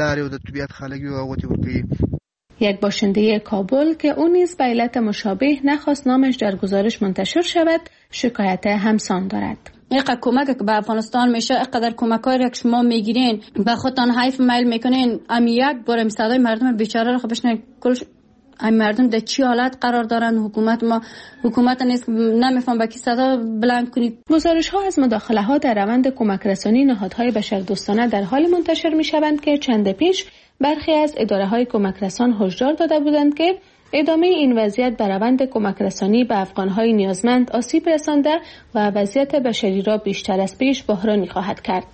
K: یک باشنده کابل که او نیز به علت مشابه نخواست نامش در گزارش منتشر شود، شکایت همسان دارد.
U: اینقدر کمک که به افغانستان میشه، اینقدر کمک‌هایی که شما میگیرین به خودتان حیف میل میکنین، امی یک بار صدای مردم بیچاره را خب بشنوید. کلش این مردم در چی حالت قرار دارن؟ حکومت ما حکومت نیست، نمیفهم با کی صدا بلند کنید.
K: گزارش ها از مداخله ها در روند کمک رسانی نهادهای بشردوستانه در حال منتشر می شوند که چند پیش برخی از اداره های کمک رسان هشدار داده بودند که ادامه این وضعیت به روند کمک رسانی به افغانهای نیازمند آسیب رسانده و وضعیت بشری را بیشتر از پیش بحرانی خواهد کرد.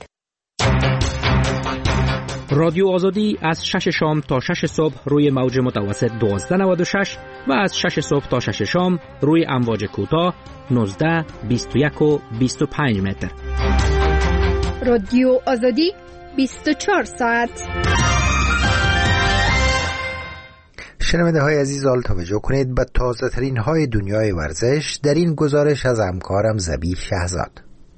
T: رادیو آزادی از شش شام تا شش صبح روی موج متوسط دوازده نود و شش و از شش صبح تا شش شام روی امواج کوتاه نوزده، بیست و یک و بیست و پنج متر.
H: رادیو آزادی بیست و چهار ساعت.
A: شنونده های عزیز، آل توجه کنید به تازه ترین های دنیای ورزش در این گزارش از همکارم زبیح شهزاد.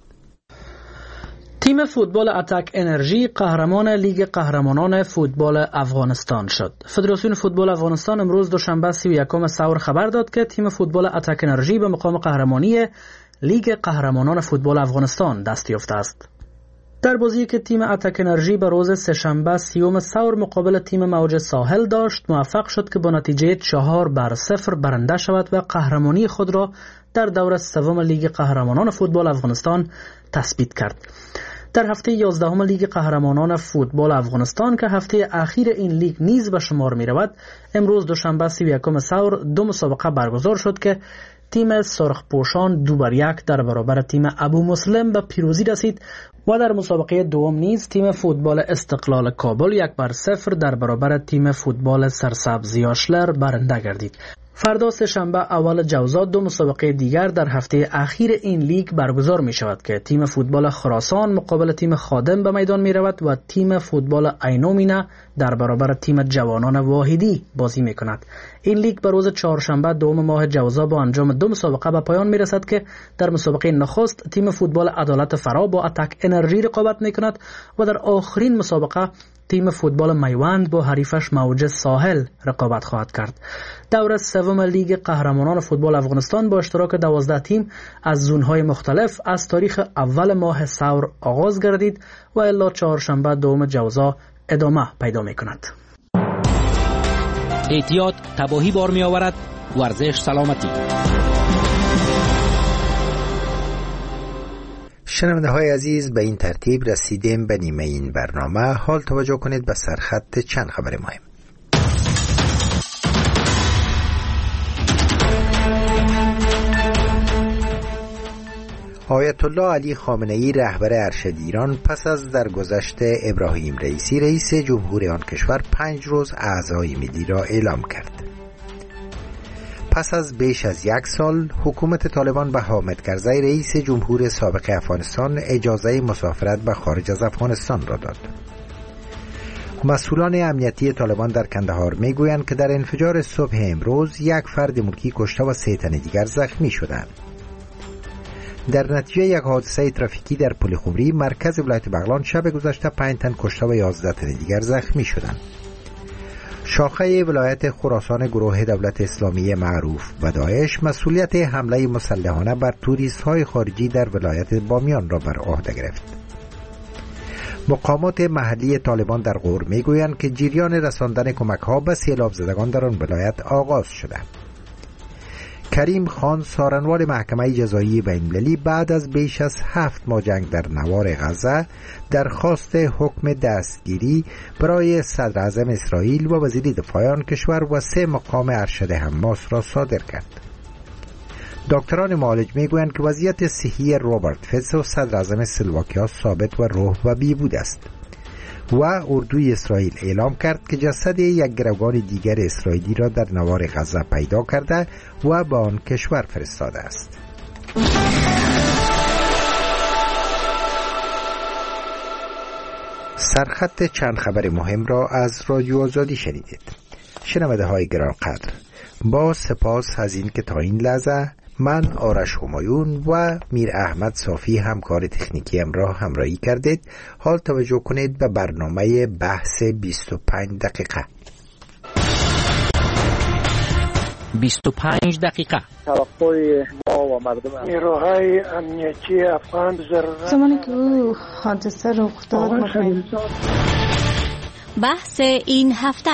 V: تیم فوتبال اتک انرژی قهرمان لیگ قهرمانان فوتبال افغانستان شد. فدراسیون فوتبال افغانستان امروز دوشنبه سی و یکم ثور خبر داد که تیم فوتبال اتک انرژی به مقام قهرمانی لیگ قهرمانان فوتبال افغانستان دست یافته است. در بازی که تیم اتک انرژی به روز سه‌شنبه سیوم ثور مقابل تیم موج ساحل داشت، موفق شد که با نتیجه چهار بر صفر برنده شود و قهرمانی خود را در دوره سوم لیگ قهرمانان فوتبال افغانستان تثبیت کرد. در هفته یازدهم لیگ قهرمانان فوتبال افغانستان که هفته اخیر این لیگ نیز به شمار می رود، امروز دوشنبه سی و یکم ثور دو مسابقه برگزار شد که تیم سرخپوشان دو بر یک در برابر تیم ابو مسلم به پیروزی رسید و در مسابقه دوم نیز تیم فوتبال استقلال کابل یک بر صفر در برابر تیم فوتبال سرسبز یاشلر برنده گردید. فردا سه‌شنبه اول جوزا دو مسابقه دیگر در هفته اخیر این لیگ برگزار می شود که تیم فوتبال خراسان مقابل تیم خادم به میدان می رود و تیم فوتبال اینومینه در برابر تیم جوانان واحدی بازی می کند. این لیگ به روز چهارشنبه دوم ماه جوزا با انجام دو مسابقه به پایان می رسد که در مسابقه نخست تیم فوتبال عدالت فرا با اتک انرژی رقابت می کند و در آخرین مسابقه تیم فوتبال میوند با حریفش موج ساحل رقابت خواهد کرد. دوره سوم لیگ قهرمانان فوتبال افغانستان با اشتراک دوازده تیم از زونهای مختلف از تاریخ اول ماه ثور آغاز گردید و الی چهارشنبه دوم جوزا ادامه پیدا می کند.
T: احتیاط تباهی بار می آورد، ورزش سلامتی.
A: شنونده های عزیز، به این ترتیب رسیدیم به نیمه این برنامه. حال توجه کنید به سرخط چند خبر مهم. آیت الله علی خامنه ای رهبر ارشد ایران پس از درگذشت ابراهیم رئیسی رئیس جمهور آن کشور پنج روز اعضای ملی را اعلام کرد. پس از بیش از یک سال حکومت طالبان به حامد کرزی رئیس جمهور سابق افغانستان اجازه مسافرت به خارج از افغانستان را داد. مسئولان امنیتی طالبان در کندهار میگویند که در انفجار صبح امروز یک فرد ملکی کشته و سه تن دیگر زخمی شدند. در نتیجه یک حادثه ترافیکی در پل خمری مرکز ولایت بغلان شب گذشته پنج تن کشته و یازده تن دیگر زخمی شدند. شاخه ولایت خراسان گروه دولت اسلامی معروف به داعش مسئولیت حمله مسلحانه بر توریست های خارجی در ولایت بامیان را بر عهده گرفت. مقامات محلی طالبان در غور میگویند که جریان رساندن کمک ها به سیلاب زدگان در آن ولایت آغاز شده. کریم خان سارنوال محکمه جزایی بین‌المللی بعد از بیش از هفت ماه جنگ در نوار غزه درخواست حکم دستگیری برای صدر اعظم اسرائیل و وزیر دفاع آن کشور و سه مقام ارشد حماس را صادر کرد. دکتران معالج میگویند که وضعیت صحی روبرت فیتزو صدر اعظم اسلواکیا ثابت و روح و بیهوده است و اردوی اسرائیل اعلام کرد که جسد یک گروگان دیگر اسرائیلی را در نوار غزه پیدا کرده و به آن کشور فرستاده است. سرخط چند خبر مهم را از رادیو آزادی شنیدید. شنونده های گرانقدر، با سپاس از این که تا این لحظه من آرش همایون و میر احمد صافی همکار تکنیکیم را همراهی کردید. حال توجه کنید به برنامه بحث بیست و پنج دقیقه.
T: بیست و پنج دقیقه.
B: توقع ما و مردم نیروهای امنیتی افغان ضرورت
K: زمانی که او حادثه رخ داد
U: بحث این هفته.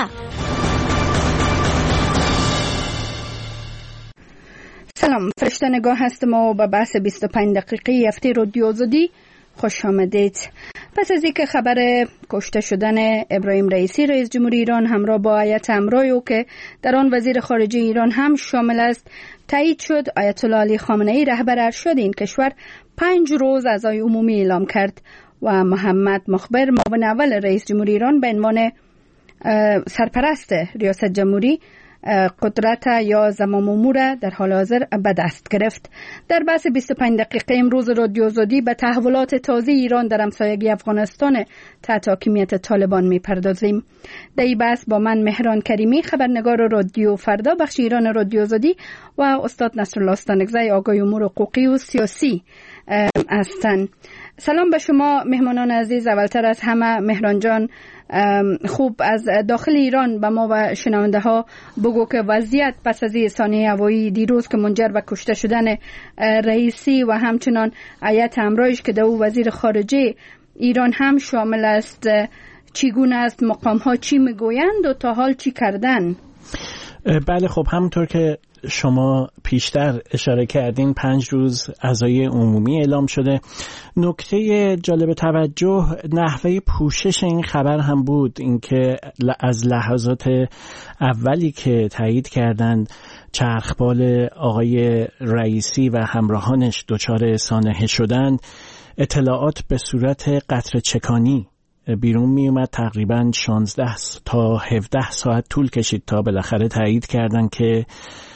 H: سلام، فرشته نگاه هستم و به بحث بیست و پنج دقیقه هفته رادیو آزادی خوش آمدید. پس از اینکه خبر کشته شدن ابراهیم رئیسی رئیس جمهوری ایران همراه با هیئت همراهی او که در آن وزیر خارجه ایران هم شامل است تایید شد، آیت الله علی خامنه ای رهبر ارشد این کشور پنج روز اعضای عمومی اعلام کرد و محمد مخبر معاون اول رئیس جمهوری ایران به عنوان سرپرست ریاست جمهوری قدرت یا زمام امور در حال حاضر به دست گرفت. در بحث بیست و پنج دقیقه امروز رادیو آزادی به تحولات تازه ایران در همسایگی افغانستان تحت حاکمیت طالبان میپردازیم. در این بحث با من مهران کریمی، خبرنگار رادیو فردا بخش ایران رادیو آزادی و استاد نصرالله استانکزی آگاه امور حقوقی و سیاسی هستند. سلام به شما مهمانان عزیز. اولتر از همه مهران جان، خوب از داخل ایران به ما و شنونده ها بگو که وضعیت پس از رسانه هوایی دیروز که منجر به کشته شدن رئیسی و همچنان هیئت همراهش که در او وزیر خارجه ایران هم شامل است چگونه است؟ مقام ها چی میگویند و تا حال چی کردن؟
D: بله، خب همونطور که شما پیشتر اشاره کردین پنج روز اعضای عمومی اعلام شده. نکته جالب توجه نحوه پوشش این خبر هم بود، اینکه از لحظات اولی که تایید کردند چرخبال آقای رئیسی و همراهانش دچار سانحه شدند، اطلاعات به صورت قطره چکانی بیرون می اومد. تقریباً شانزده تا هفده ساعت طول کشید تا بالاخره تایید کردن که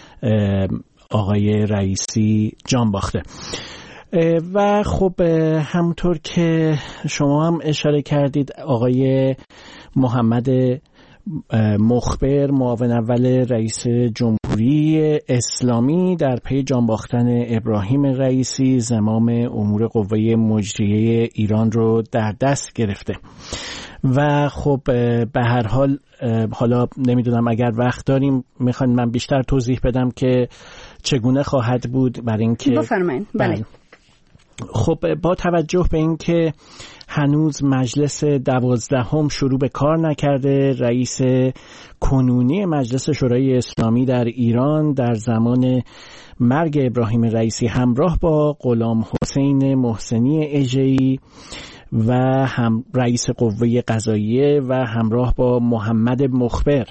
D: آقای رئیسی جان باخته. و خب همونطور که شما هم اشاره کردید آقای محمد مخبر معاون اول رئیس جمهوری اسلامی در پی جان باختن ابراهیم رئیسی زمام امور قوه مجریه ایران رو در دست گرفته و خب به هر حال حالا نمیدونم اگر وقت داریم میخوان من بیشتر توضیح بدم که چگونه خواهد بود برای اینکه
H: بفرمایید. بله.
D: خب با توجه به اینکه هنوز مجلس دوازدهم شروع به کار نکرده، رئیس کنونی مجلس شورای اسلامی در ایران در زمان مرگ ابراهیم رئیسی همراه با غلام حسین محسنی اژه‌ای و هم رئیس قوه قضاییه و همراه با محمد مخبر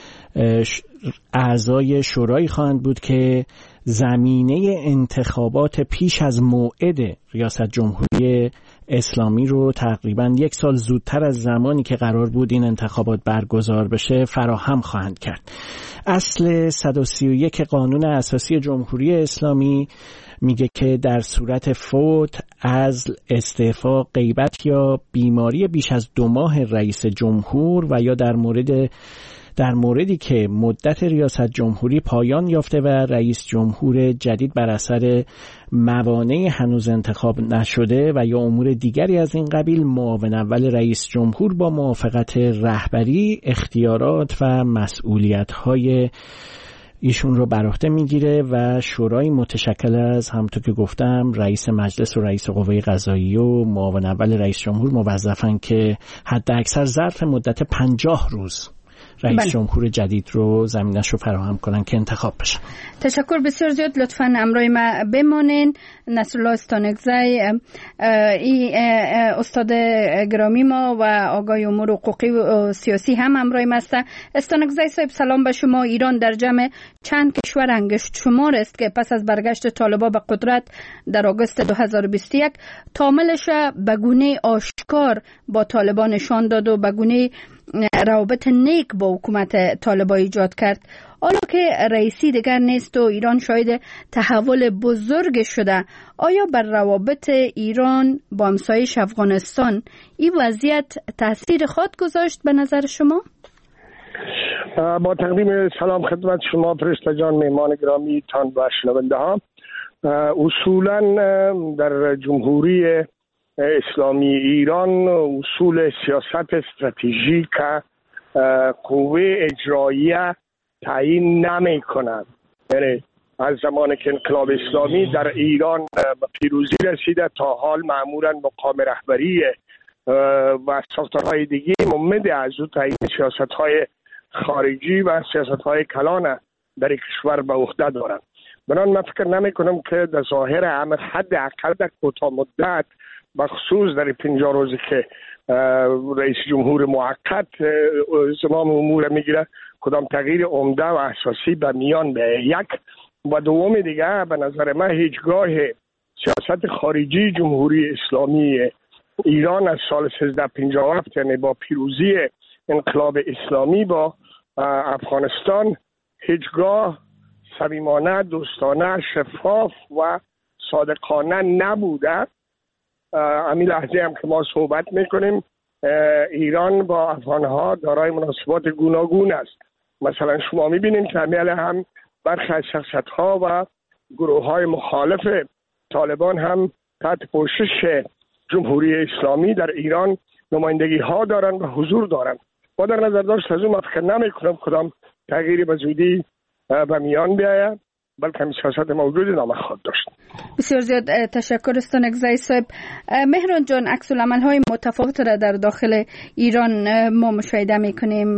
D: اعضای شورایی خواهند بود که زمینه انتخابات پیش از موعد ریاست جمهوری اسلامی رو تقریبا یک سال زودتر از زمانی که قرار بود این انتخابات برگزار بشه فراهم خواهند کرد. اصل صد و سی و یک قانون اساسی جمهوری اسلامی میگه که در صورت فوت، عزل، استعفا، غیبت یا بیماری بیش از دو ماه رئیس جمهور و یا در مورد در موردی که مدت ریاست جمهوری پایان یافته و رئیس جمهور جدید بر اثر موانع هنوز انتخاب نشده و یا امور دیگری از این قبیل، معاون اول رئیس جمهور با موافقت رهبری اختیارات و مسئولیت‌های ایشون رو بر عهده میگیره و شورای متشکل از همونطور که گفتم رئیس مجلس و رئیس قوه قضاییه و معاون اول رئیس جمهور موظفن که حد اکثر ظرف مدت پنجاه روز رئیس بله. جمهور جدید رو زمینش رو فراهم کنن که انتخاب بشن.
H: تشکر بسیار زیاد. لطفاً امروی ما بمانین. نصرالله استانکزی ای استاد گرامی ما و آقای امور حقوقی و سیاسی هم امروی ما است. استانکزی صاحب سلام به شما. ایران در جمع چند کشور انگشت شمار است که پس از برگشت طالبان به قدرت در آگوست دو هزار و بیست و یک تعاملش به گونه آشکار با طالبان نشان داد و به گونه روابط نیک با حکومت طالبان ایجاد کرد. حالا که رئیسی دیگر نیست و ایران شاهد تحول بزرگ شده، آیا بر روابط ایران با همسایش افغانستان این وضعیت تاثیر خود گذاشت به نظر شما؟
B: با تقدیم سلام خدمت شما فرشته جان، مهمان گرامی تان و شنونده ها. اصولا در جمهوری اسلامی ایران اصول سیاست استراتژیک قوه اجراییه تعیین نمی کند. یعنی از زمان که انقلاب اسلامی در ایران به پیروزی رسیده تا حال معمولا مقام رهبری و ساختارهای دیگه ممد از او تعیین سیاستهای خارجی و سیاستهای کلان در کشور به عهده دارند. بنان من فکر نمی کنم که در ظاهر امر حد اقل در کوتاه مدت بخصوص در پنجاه روزی که رئیس جمهور موقت زمام امور میگیره کدام تغییر عمده و اساسی به میان به یک و دوم دیگه به نظر من هیچگاه سیاست خارجی جمهوری اسلامی ایران از سال سیزده پنجاه و هفت یعنی با پیروزی انقلاب اسلامی با افغانستان هیچگاه صمیمانه، دوستانه، شفاف و صادقانه نبوده. همین لحظه هم که ما صحبت میکنیم ایران با افغانها دارای مناسبات گوناگون است. مثلا شما میبینید که همیل هم برخی از شخصیت ها و گروه های مخالف طالبان هم تحت پوشش جمهوری اسلامی در ایران نمایندگی ها دارند و حضور دارند. با در نظر داشت از اون فکر نمی کنم کدام تغییری به زودی به میان بیاید، بلکه همین سیاست موجودی نامخواد داشت.
H: بسیار زیاد تشکر استانکزی صاحب. مهران جان، عکس العمل های متفاوت را در داخل ایران ما مشاهده میکنیم.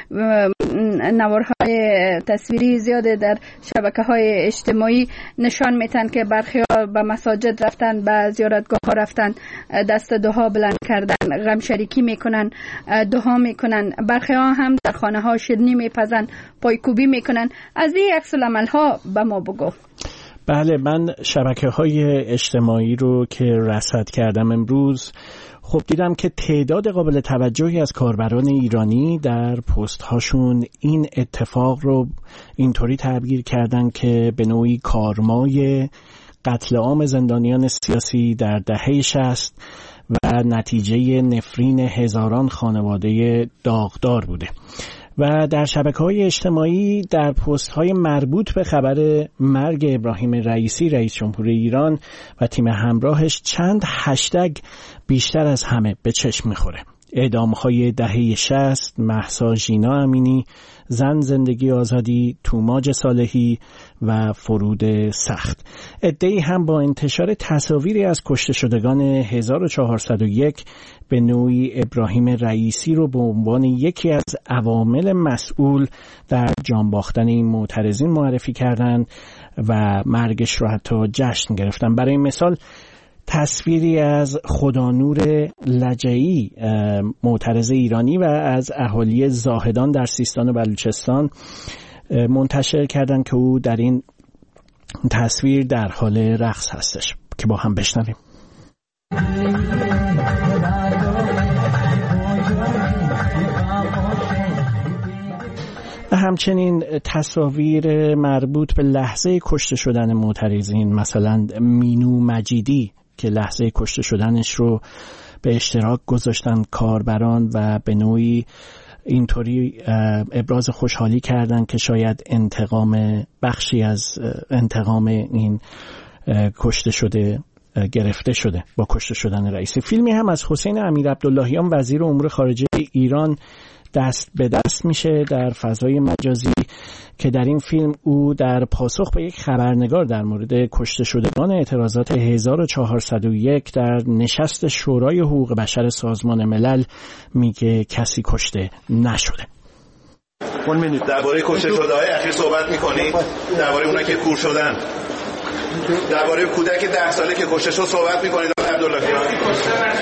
H: نوارهای تصویری زیاده در شبکه های اجتماعی نشان میتن که برخی ها به مساجد رفتن، به زیارتگاه ها رفتن، دست دعا بلند کردن، غم شریکی میکنن، دعا میکنن. برخی ها هم در خانه ها شیرینی میپزن، پایکوبی میکنن. از این عکس العمل ها به ما بگو.
D: بله، من شبکه های اجتماعی رو که رصد کردم امروز خب دیدم که تعداد قابل توجهی از کاربران ایرانی در پست هاشون این اتفاق رو اینطوری تعبیر کردن که به نوعی کارمای قتل عام زندانیان سیاسی در دهه شصت و نتیجه نفرین هزاران خانواده داغدار بوده. و در شبکه‌های اجتماعی در پست‌های مربوط به خبر مرگ ابراهیم رئیسی رئیس جمهور ایران و تیم همراهش چند هشتگ بیشتر از همه به چشم می‌خوره. اعدام‌های دهه شصت، مهسا ژینا امینی، زن زندگی آزادی، توماج صالحی و فرود سخت. عده‌ای هم با انتشار تصاویری از کشته شدگان هزار و چهارصد و یک به نوعی ابراهیم رئیسی رو به عنوان یکی از عوامل مسئول در جان باختن این معترضین معرفی کردند و مرگش رو حتی جشن گرفتن. برای مثال تصویری از خدانور لجعی معترض ایرانی و از اهالی زاهدان در سیستان و بلوچستان منتشر کردند که او در این تصویر در حال رقص هستش که با هم بشنویم. و همچنین تصاویر مربوط به لحظه کشته شدن معترضین، مثلا مینو مجیدی که لحظه کشته شدنش رو به اشتراک گذاشتن کاربران و به نوعی اینطوری ابراز خوشحالی کردن که شاید انتقام بخشی از انتقام این کشته شده گرفته شده با کشته شدن رئیسی. فیلمی هم از حسین امیر عبداللهیان وزیر امور خارجه ایران دست به دست میشه در فضای مجازی که در این فیلم او در پاسخ به یک خبرنگار در مورد کشته شدگان اعتراضات هزار و چهارصد و یک در نشست شورای حقوق بشر سازمان ملل میگه کسی کشته نشده.
C: درباره کشته شده‌های اخیر صحبت می‌کنی؟ درباره اونایی که کور شدن؟ درباره کودک ده ساله که کشته شد صحبت می‌کنید آقای عبداللهیان؟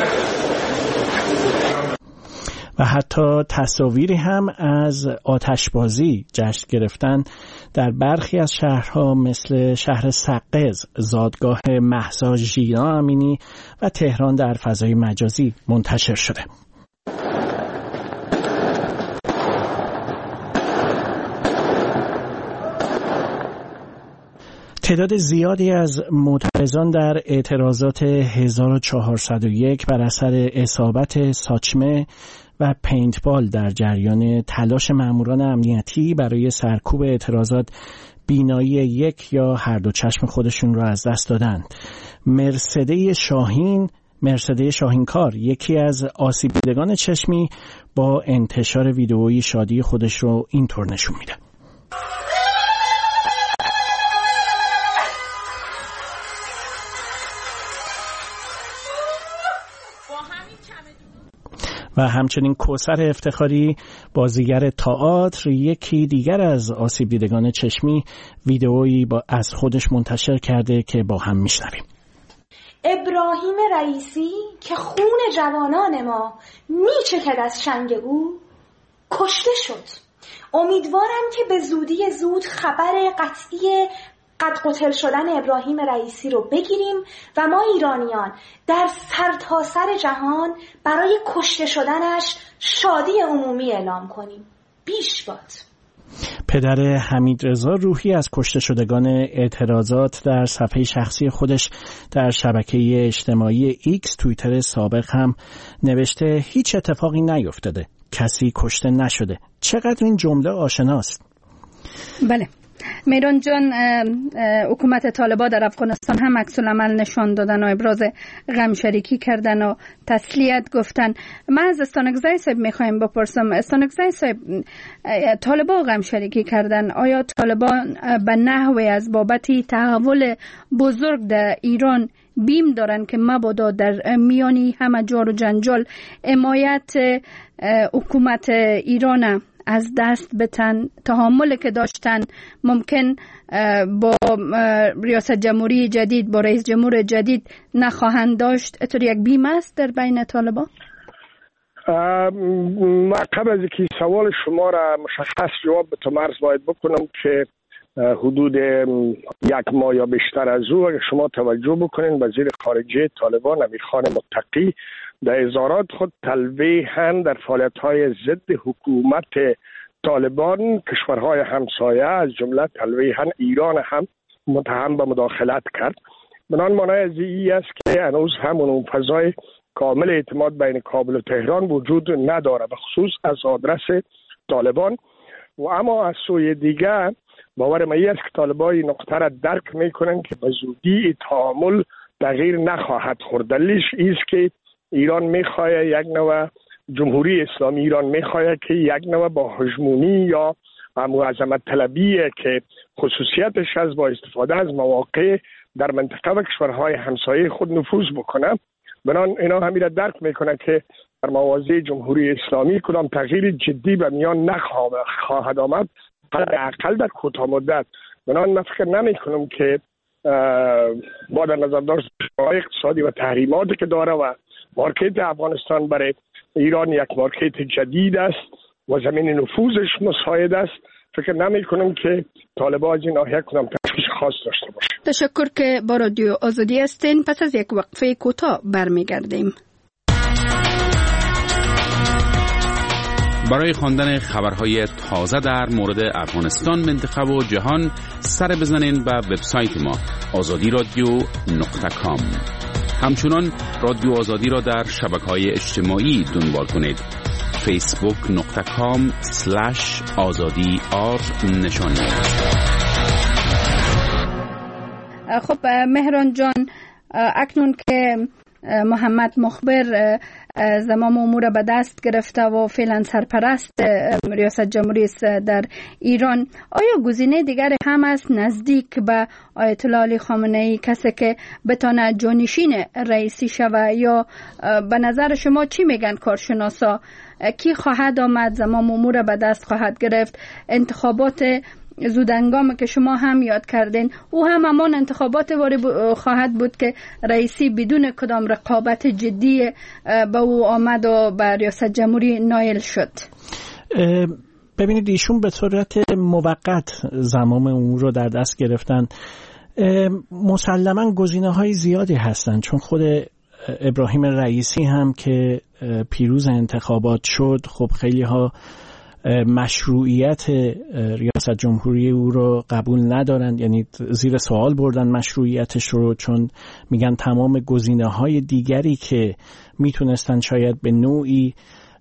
D: و حتی تصاویری هم از آتشبازی جشن گرفتن در برخی از شهرها مثل شهر سقز، زادگاه مهسا ژینا امینی و تهران در فضای مجازی منتشر شده. تعداد زیادی از معترضان در اعتراضات هزار و چهارصد و یک بر اثر اصابت ساچمه و پینتبال در جریان تلاش ماموران امنیتی برای سرکوب اعتراضات بینایی یک یا هر دو چشم خودشون را از دست دادند. مرسده شاهین مرسده شاهینکار یکی از آسیب دیدگان چشمی با انتشار ویدئویی شادی خودش رو اینطور نشون میده. و همچنین کوثر افتخاری بازیگر تئاتر یکی دیگر از آسیب دیدگان چشمی ویدئویی با از خودش منتشر کرده که با هم میشنویم.
F: ابراهیم رئیسی که خون جوانان ما میچکد از شنگ او کشته شد. امیدوارم که به زودی زود خبر قطعی قد قتل شدن ابراهیم رئیسی رو بگیریم و ما ایرانیان در سرتاسر جهان برای کشته شدنش شادی عمومی اعلام کنیم. بیش باد.
D: پدر حمیدرضا روحی از کشته شدگان اعتراضات در صفحه شخصی خودش در شبکه اجتماعی ایکس توییتر سابق هم نوشته هیچ اتفاقی نیفتاده، کسی کشته نشده. چقدر این جمله آشناست.
H: بله میران جان، حکومت طالبان در افغانستان هم عکس العمل نشان دادن و ابراز غم شریکی کردن و تسلیت گفتن. من از استانکزی صاحب میخوایم بپرسم، استانکزی صاحب طالبان غم شریکی کردن، آیا طالبان به نحوی از بابت تحول بزرگ در ایران بیم دارن که مبادا در میانی همه جار و جنجال حمایت حکومت ایران از دست بتن؟ تحملی که داشتن ممکن با ریاست جمهوری جدید، با رئیس جمهور جدید نخواهند داشت. اتر یک بیم است در بین طالبان؟
B: من قبل از اینکه سوال شما را مشخص جواب به تو مرز باید بکنم که حدود یک ماه یا بیشتر از او اگر شما توجه بکنین وزیر خارجه طالبان امیرخان متقی در اظهارات خود تلویحاً در فعالیت‌های ضد حکومت طالبان کشورهای همسایه از جمله تلویحاً ایران هم متهم به مداخلت کرد. بنان معنای از این است که هنوز همون فضای کامل اعتماد بین کابل و تهران وجود نداره، به خصوص از آدرس طالبان. و اما از سوی دیگر باور من است که طالبان این نقطه را درک میکنن که به زودی تعامل تغییر نخواهد خورد. دلیلش است که ایران میخواد یک نوع جمهوری اسلامی ایران میخواد که یک نوع با هژمونی یا معظمت طلبی که خصوصیتش از با استفاده از مواقع در منطقه و کشورهای همسایه خود نفوذ بکنه. بنان اینا همین را درک میکنه که در مواضع جمهوری اسلامی کدام تغییر جدی به میان نخواهد آمد، حداقل در کوتاه مدت. بنان من فکر نمی کنم که با در نظر داشت اقتصادی و تحریماتی که داره و مارکت افغانستان برای ایران یک مارکت جدید است و زمین نفوذش مساعد است، فکر نمی کنم که طالبان از این ناحیه کدام تشویش خاص داشته باشه.
H: تشکر که با رادیو آزادی هستین. پس از یک وقفه کوتاه برمیگردیم.
O: برای خواندن خبرهای تازه در مورد افغانستان، منطقه و جهان سر بزنین به وبسایت ما آزادی رادیو نقطه کام. همچنان رادیو آزادی را در شبکه‌های اجتماعی دنبال کنید. فیسبوک نقطه کام سلش آزادی آر نشان.
H: خب مهران جان، اکنون که محمد مخبر زمام امور به دست گرفته و فعلا سرپرست ریاست جمهوری است در ایران، آیا گزینه دیگر هم است نزدیک به آیت الله علی خامنه ای، کسی که بتونه جانشین رئیسی شوه، یا به نظر شما چی میگن کارشناسا؟ کی خواهد آمد زمام امور به دست خواهد گرفت؟ انتخابات زودهنگام که شما هم یاد کردین، او هم همان انتخابات واری خواهد بود که رئیسی بدون کدام رقابت جدی به او آمد و به ریاست جمهوری نایل شد.
D: ببینید ایشون به صورت موقت زمام امور رو در دست گرفتن. مسلما گزینه‌های زیادی هستند، چون خود ابراهیم رئیسی هم که پیروز انتخابات شد، خب خیلی ها مشروعیت ریاست جمهوری او رو قبول ندارن، یعنی زیر سوال بردن مشروعیتش رو، چون میگن تمام گزینه‌های دیگری که میتونستن شاید به نوعی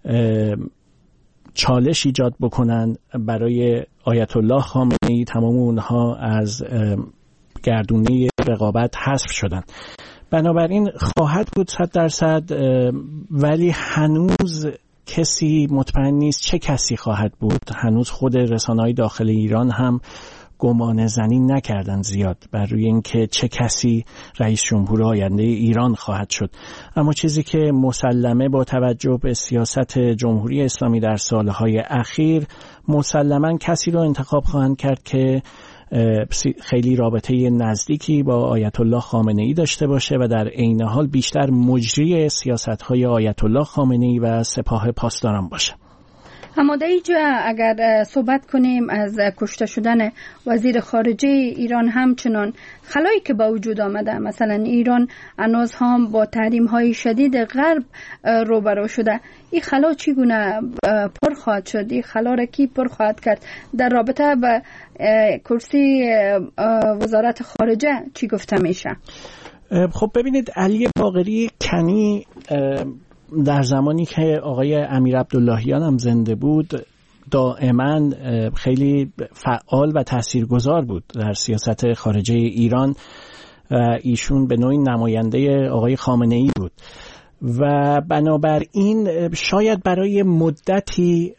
D: چالش ایجاد بکنن برای آیت الله خامنه‌ای، تمام اونها از گردونه رقابت حذف شدن. بنابراین خواهد بود صد درصد، ولی هنوز کسی مطمئن نیست چه کسی خواهد بود. هنوز خود رسانه‌های داخل ایران هم گمان زنی نکردن زیاد بر روی اینکه چه کسی رئیس جمهور آینده ایران خواهد شد. اما چیزی که مسلمه با توجه به سیاست جمهوری اسلامی در سالهای اخیر، مسلما کسی رو انتخاب خواهند کرد که خیلی رابطه نزدیکی با آیت الله خامنه ای داشته باشه و در عین حال بیشتر مجری سیاست‌های آیت الله خامنه ای و سپاه پاسداران باشه.
H: هماده اینجا اگر صحبت کنیم از کشته شدن وزیر خارجه ایران، همچنان خلایی که با وجود آمده، مثلا ایران هنوز هم با تحریم های شدید غرب روبرو شده، این خلا چگونه پر خواهد شد؟ این خلا را کی پر خواهد کرد؟ در رابطه با کرسی وزارت خارجه چی گفته میشه؟
D: خب ببینید، علی باقری کنی در زمانی که آقای امیر عبداللهیان هم زنده بود دائما خیلی فعال و تاثیرگذار بود در سیاست خارجه ایران و ایشون به نوعی نماینده آقای خامنه ای بود و بنابراین شاید برای مدتی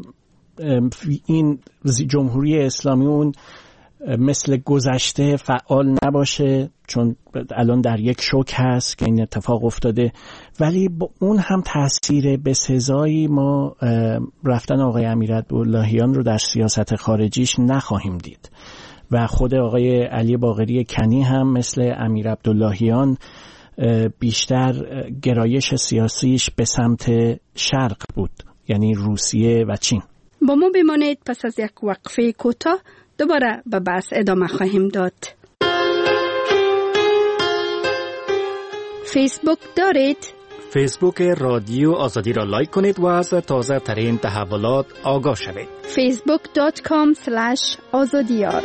D: این جمهوری اسلامی اون مثل گذشته فعال نباشه، چون الان در یک شوک هست که این اتفاق افتاده، ولی با اون هم تاثیر به سزایی ما رفتن آقای امیرعبداللهیان رو در سیاست خارجیش نخواهیم دید و خود آقای علی باقری کنی هم مثل امیرعبداللهیان بیشتر گرایش سیاسیش به سمت شرق بود، یعنی روسیه و چین.
H: با ما بمانید، پس از یک وقفه کوتاه دوباره به بحث ادامه خواهیم داد. فیسبوک دارید؟
T: فیسبوک رادیو آزادی را لایک کنید و از تازه ترین تحولات آگاه شوید.
H: فیسبوک دات کام سلش آزادیار.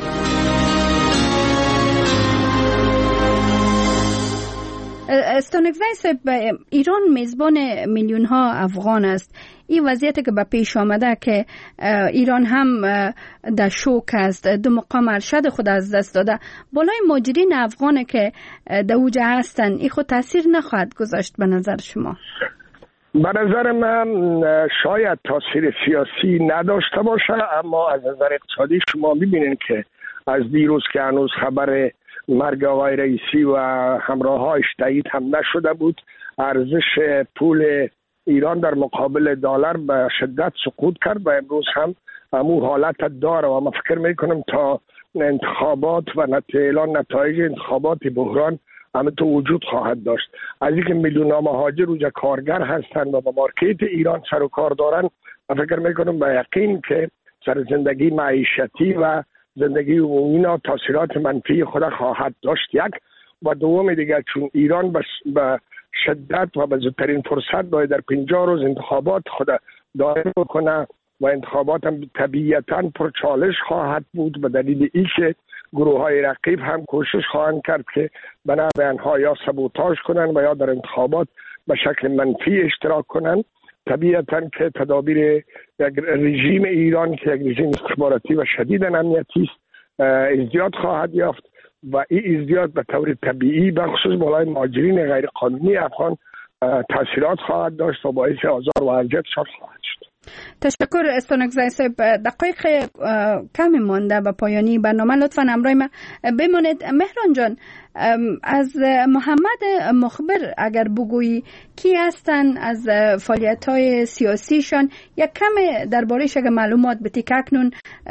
H: استانگزی صاحب، ایران میزبان میلیون ها افغان است. این وضعیتی که به پیش آمده که ایران هم در شوک است، دو مقام ارشد خود از دست داده، بالای مهاجرین افغان که در اوج هستن، این خود تاثیر نخواهد گذاشت به نظر شما؟
B: به نظر من شاید تاثیر سیاسی نداشته باشه، اما از نظر اقتصادی شما میبینید که از دیروز که هنوز خبر مرگ آقای رئیسی و همراهایش تایید هم نشده بود، ارزش پول ایران در مقابل دلار به شدت سقوط کرد و امروز هم همون حالت داره و من فکر میکنم تا انتخابات و اعلان نتایج انتخابات بحران همه تو وجود خواهد داشت. از اینکه میلیون ها مهاجر روزا کارگر هستند و با مارکت ایران سر و کار دارن، من فکر میکنم به یقین که سر زندگی معیشتی و زندگی عمومی نا تاثیرات منفی خود خواهد داشت. یک و دوم دیگر، چون ایران به شدت و به زودترین فرصت باید در پنجاه روز انتخابات خود دایر بکنه و انتخابات هم طبیعتاً پرچالش خواهد بود، به دلیل اینکه گروه های رقیب هم کوشش خواهند کرد که بنا به آنها یا سبوتاژ کنند و یا در انتخابات به شکل منفی اشتراک کنند. طبیعتاً که تدابیر یک رژیم ایران که یک رژیم استخباراتی و شدید امنیتی است ازدیاد خواهد یافت و این ازدیاد به طور طبیعی به خصوص بالای مهاجرین غیر قانونی افغان تاثیرات خواهد داشت و باعث آزار و اذیتشان خواهد شد.
H: تشکر استانگزی صاحب. دقایق کمی مانده به پایانی برنامه، لطفاً همراه ما بمانید. مهران جان، از محمد مخبر اگر بگویی کی هستن، از فعالیت‌های سیاسیشان یک کم درباره‌اش اگر معلومات بدی که اکنون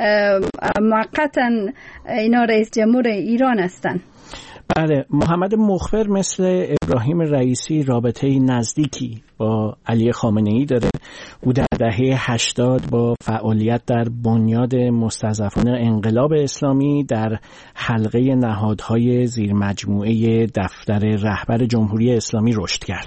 H: موقتاً اینا رئیس جمهور ایران هستن.
D: بله، محمد مخبر مثل ابراهیم رئیسی رابطه نزدیکی با علی خامنه‌ای داره. او در دهه هشتاد با فعالیت در بنیاد مستضعفان انقلاب اسلامی در حلقه نهادهای زیر مجموعه دفتر رهبر جمهوری اسلامی رشد کرد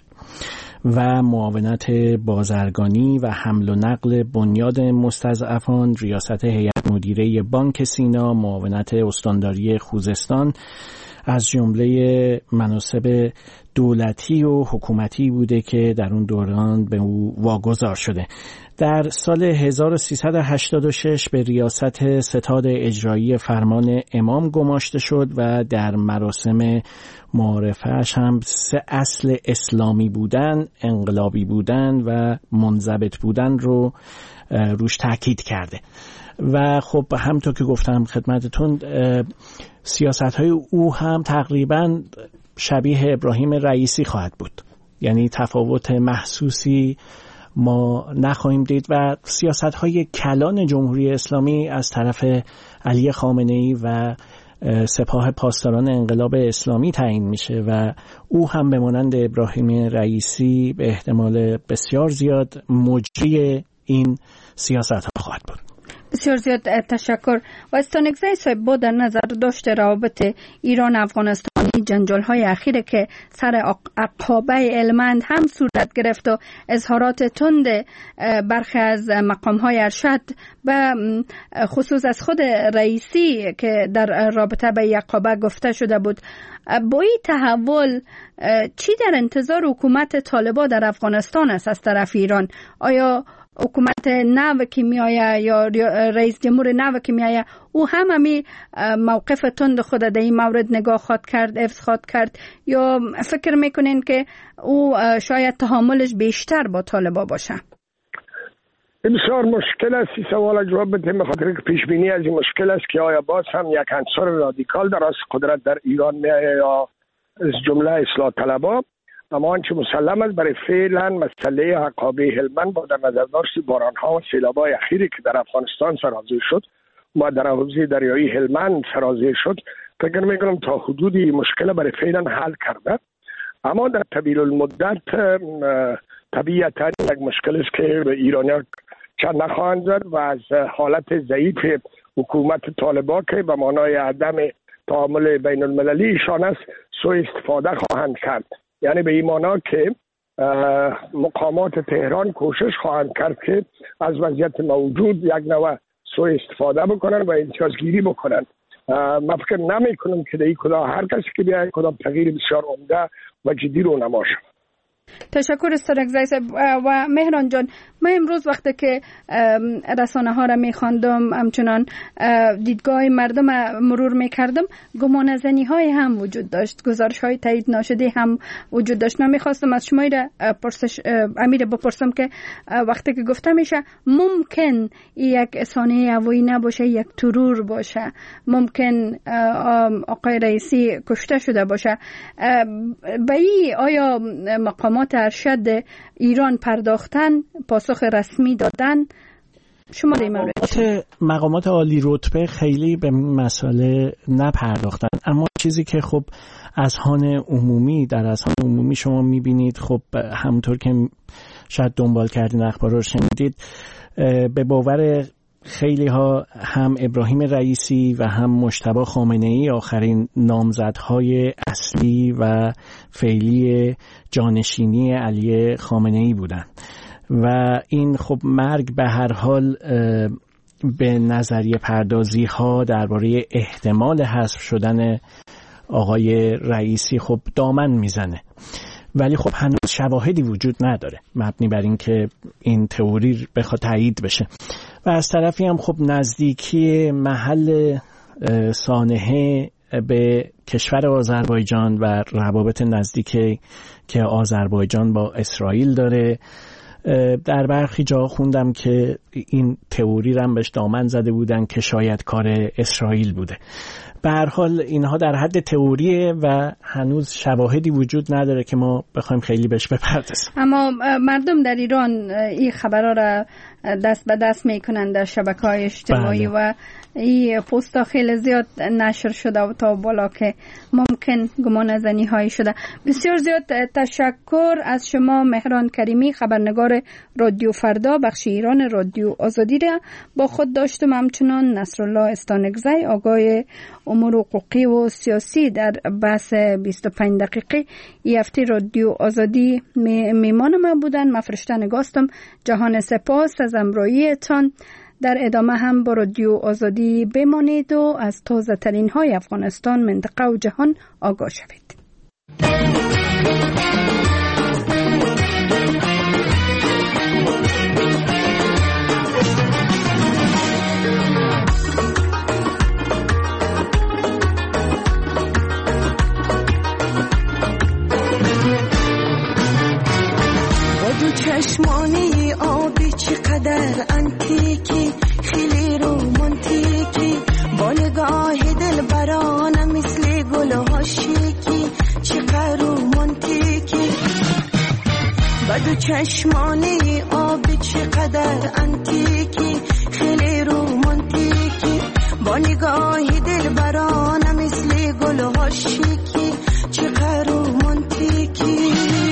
D: و معاونت بازرگانی و حمل و نقل بنیاد مستضعفان، ریاست هیئت مدیره بانک سینا، معاونت استانداری خوزستان از جمله مناصب دولتی و حکومتی بوده که در اون دوران به او واگذار شده. در سال هزار و سیصد و هشتاد و شش به ریاست ستاد اجرایی فرمان امام گماشته شد و در مراسم معارفه‌اش هم سه اصل اسلامی بودن، انقلابی بودن و منضبط بودن رو روش تاکید کرده. و خب همونطور که گفتم خدمتتون، سیاست‌های او هم تقریباً شبیه ابراهیم رئیسی خواهد بود، یعنی تفاوت محسوسی ما نخواهیم دید و سیاست‌های کلان جمهوری اسلامی از طرف علی خامنه‌ای و سپاه پاسداران انقلاب اسلامی تعیین میشه و او هم به مانند ابراهیم رئیسی به احتمال بسیار زیاد مجری این سیاست‌ها خواهد بود.
H: بسیار زیاد تشکر. و استانگزی صاحب، با در نظر داشته روابط ایران افغانستانی، جنجال های اخیره که سر عقابه علمند هم صورت گرفت و اظهارات تند برخی از مقام های ارشد به خصوص از خود رئیسی که در رابطه به عقابه گفته شده بود، با این تحول چی در انتظار حکومت طالبان در افغانستان است از طرف ایران؟ آیا حکومت نو که میایه یا رئیس جمهور نو که میایه او هم همی موقف تند خود در این مورد نگاه خواد کرد، حفظ خواد کرد، یا فکر میکنین که او شاید تحملش بیشتر با طالبا باشه؟
B: بسیار مشکل است این سوال جواب بدیم، بخاطر که پیش بینی از این مشکل است که آیا باز هم یک عنصر رادیکال در راست قدرت در ایران میایه یا از جمله اصلاح طلبا. اما آنچه مسلم است برای فعلا مسئله عقابه هلمند با در نظر داشت بارانها و سیلاب‌های اخیری که در افغانستان سرازیر شد و در حوزه دریایی هلمند سرازیر شد، فکر میکنم تا حدودی مشکل برای فعلا حل کرده. اما در طویل المدت طبیعتاً یک مشکل است که به ایرانیان چند نخواهند زد و از حالت ضعیف حکومت طالبان که به معنای عدم تعامل بین المللی ایشان است سوء استفاده خواهند کرد. یعنی به این معنا که مقامات تهران کوشش خواهند کرد که از وضعیت موجود یک نوع سوء استفاده بکنن و امتیازگیری بکنن من فکر نمی کنم که در این کلا هر کسی که بیاید کدام تغییر بسیار عمده و جدی رو نما شود.
H: تشکر استرکزی صاحب. و مهران جان، من امروز وقتی که رسانه ها را می خواندم، همچنان دیدگاه مردم مرور می کردم، گمان زنی های هم وجود داشت، گزارش های تایید ناشده هم وجود داشت. من می خواستم از شما را پرسش امیر بپرسم که وقتی که گفته میشه ممکن یک سانحه هوایی نباشه، یک ترور باشه، ممکن آقای رئیسی کشته شده باشه، به این آیا مقامات ارشد ایران پرداختن، پاسخ رسمی دادن؟ شما در این مورد
D: مقامات عالی رتبه خیلی به مسئله نپرداختن، اما چیزی که خب اذهان عمومی در اذهان عمومی شما میبینید، خب همونطور که شاید دنبال کردین اخبار رو شنیدید، به باور خیلی ها هم ابراهیم رئیسی و هم مجتبی خامنه‌ای آخرین نامزدهای اصلی و فعلی جانشینی علی خامنه‌ای بودند و این خب مرگ به هر حال به نظریه پردازی ها درباره احتمال حذف شدن آقای رئیسی خب دامن میزنه، ولی خب هنوز شواهدی وجود نداره مبنی بر این که این تئوری بخواد تایید بشه. و از طرفی هم خب نزدیکی محل سانحه به کشور آذربایجان و روابط نزدیکی که آذربایجان با اسرائیل داره، در برخی جا خوندم که این تئوری رو هم بهش دامن زده بودن که شاید کار اسرائیل بوده. به هر حال اینها در حد تئوریه و هنوز شواهدی وجود نداره که ما بخوایم خیلی بهش بپردازیم.
H: اما مردم در ایران این خبرها را دست به دست میکنن در شبکه‌های اجتماعی. بله. و این پوستا خیلی زیاد نشر شده و تا بالا که ممکن گمان زنی هایی شده. بسیار زیاد تشکر از شما مهران کریمی، خبرنگار رادیو فردا بخش ایران رادیو آزادی را با خود داشتم. همچنان نصرالله استانکزی آگاه امور حقوقی و سیاسی در بحث بیست و پنج دقیقه این هفته رادیو آزادی میمان ما بودن. من فرشته نگاستم. جهان سپاس از همراهیتان. در ادامه هم با رادیو آزادی بمانید و از تازه ترین های افغانستان، منطقه و جهان آگاه شوید.
E: چشمانی آبی چقدر انتیکی، خیلی رومانتیکی، با نگاه دل برانه مثل گل ها شیکی، چقدر رومانتیکی. بدو چشمانی آبی چقدر انتیکی، خیلی رومانتیکی، با نگاه دل برانه مثل گل ها شیکی، چقدر رومانتیکی.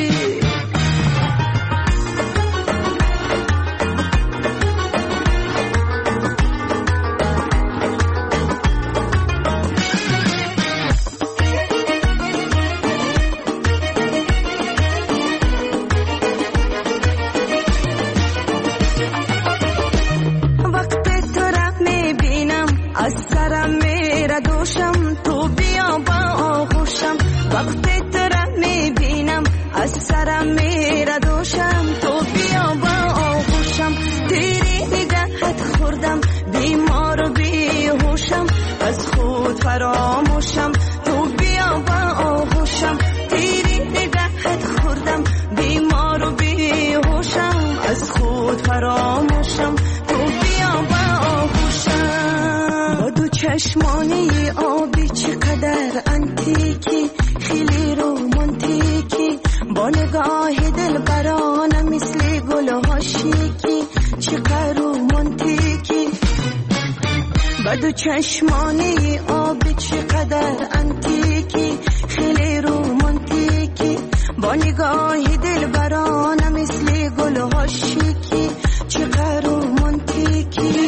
E: فراموشم تو بیا با آغوشم، تیری نگهت خوردم بیمار و بیهوشم، از خود فراموشم تو بیا با آغوشم. با دو چشمانی آبی چقدر انتیکی، خیلی رومانتیکی، با نگاه دل برانه مثل گل ها شیکی، چقدر رومانتیکی. بدو چشمانی آبی چقدر انتیکی، خیلی رومانتیکی، با نگاه دل برانه مثل گل ها شیکی، چقدر رومانتیکی.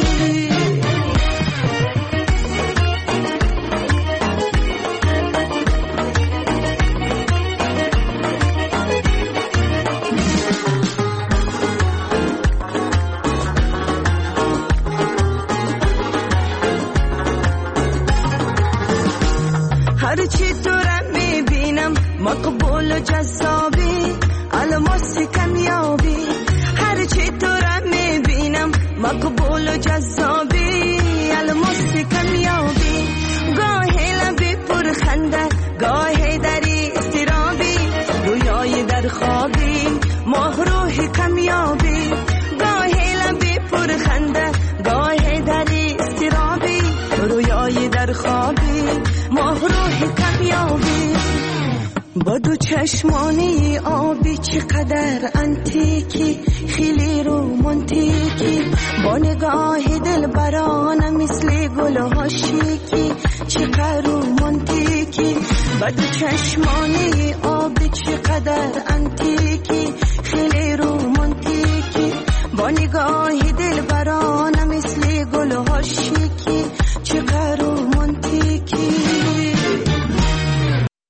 E: و جذابی الماس کمیابی هرچی تو را میبینم مقبول و جذابی الماس کمیابی گاهی لبی پر خنده گاهی دری استرابی رویای در خوابی ماه روح کمیابی گاهی لبی پر خنده گاهی دری استرابی رویای در خوابی ماه روح کمیابی با دو چشمانی آبی چقدر انتیکی خیلی رومانتیکی با نگاه دل برانه مثل گل ها شیکی چقدر رومانتیکی با دو چشمانی آبی چقدر انتیکی خیلی رومانتیکی با نگاه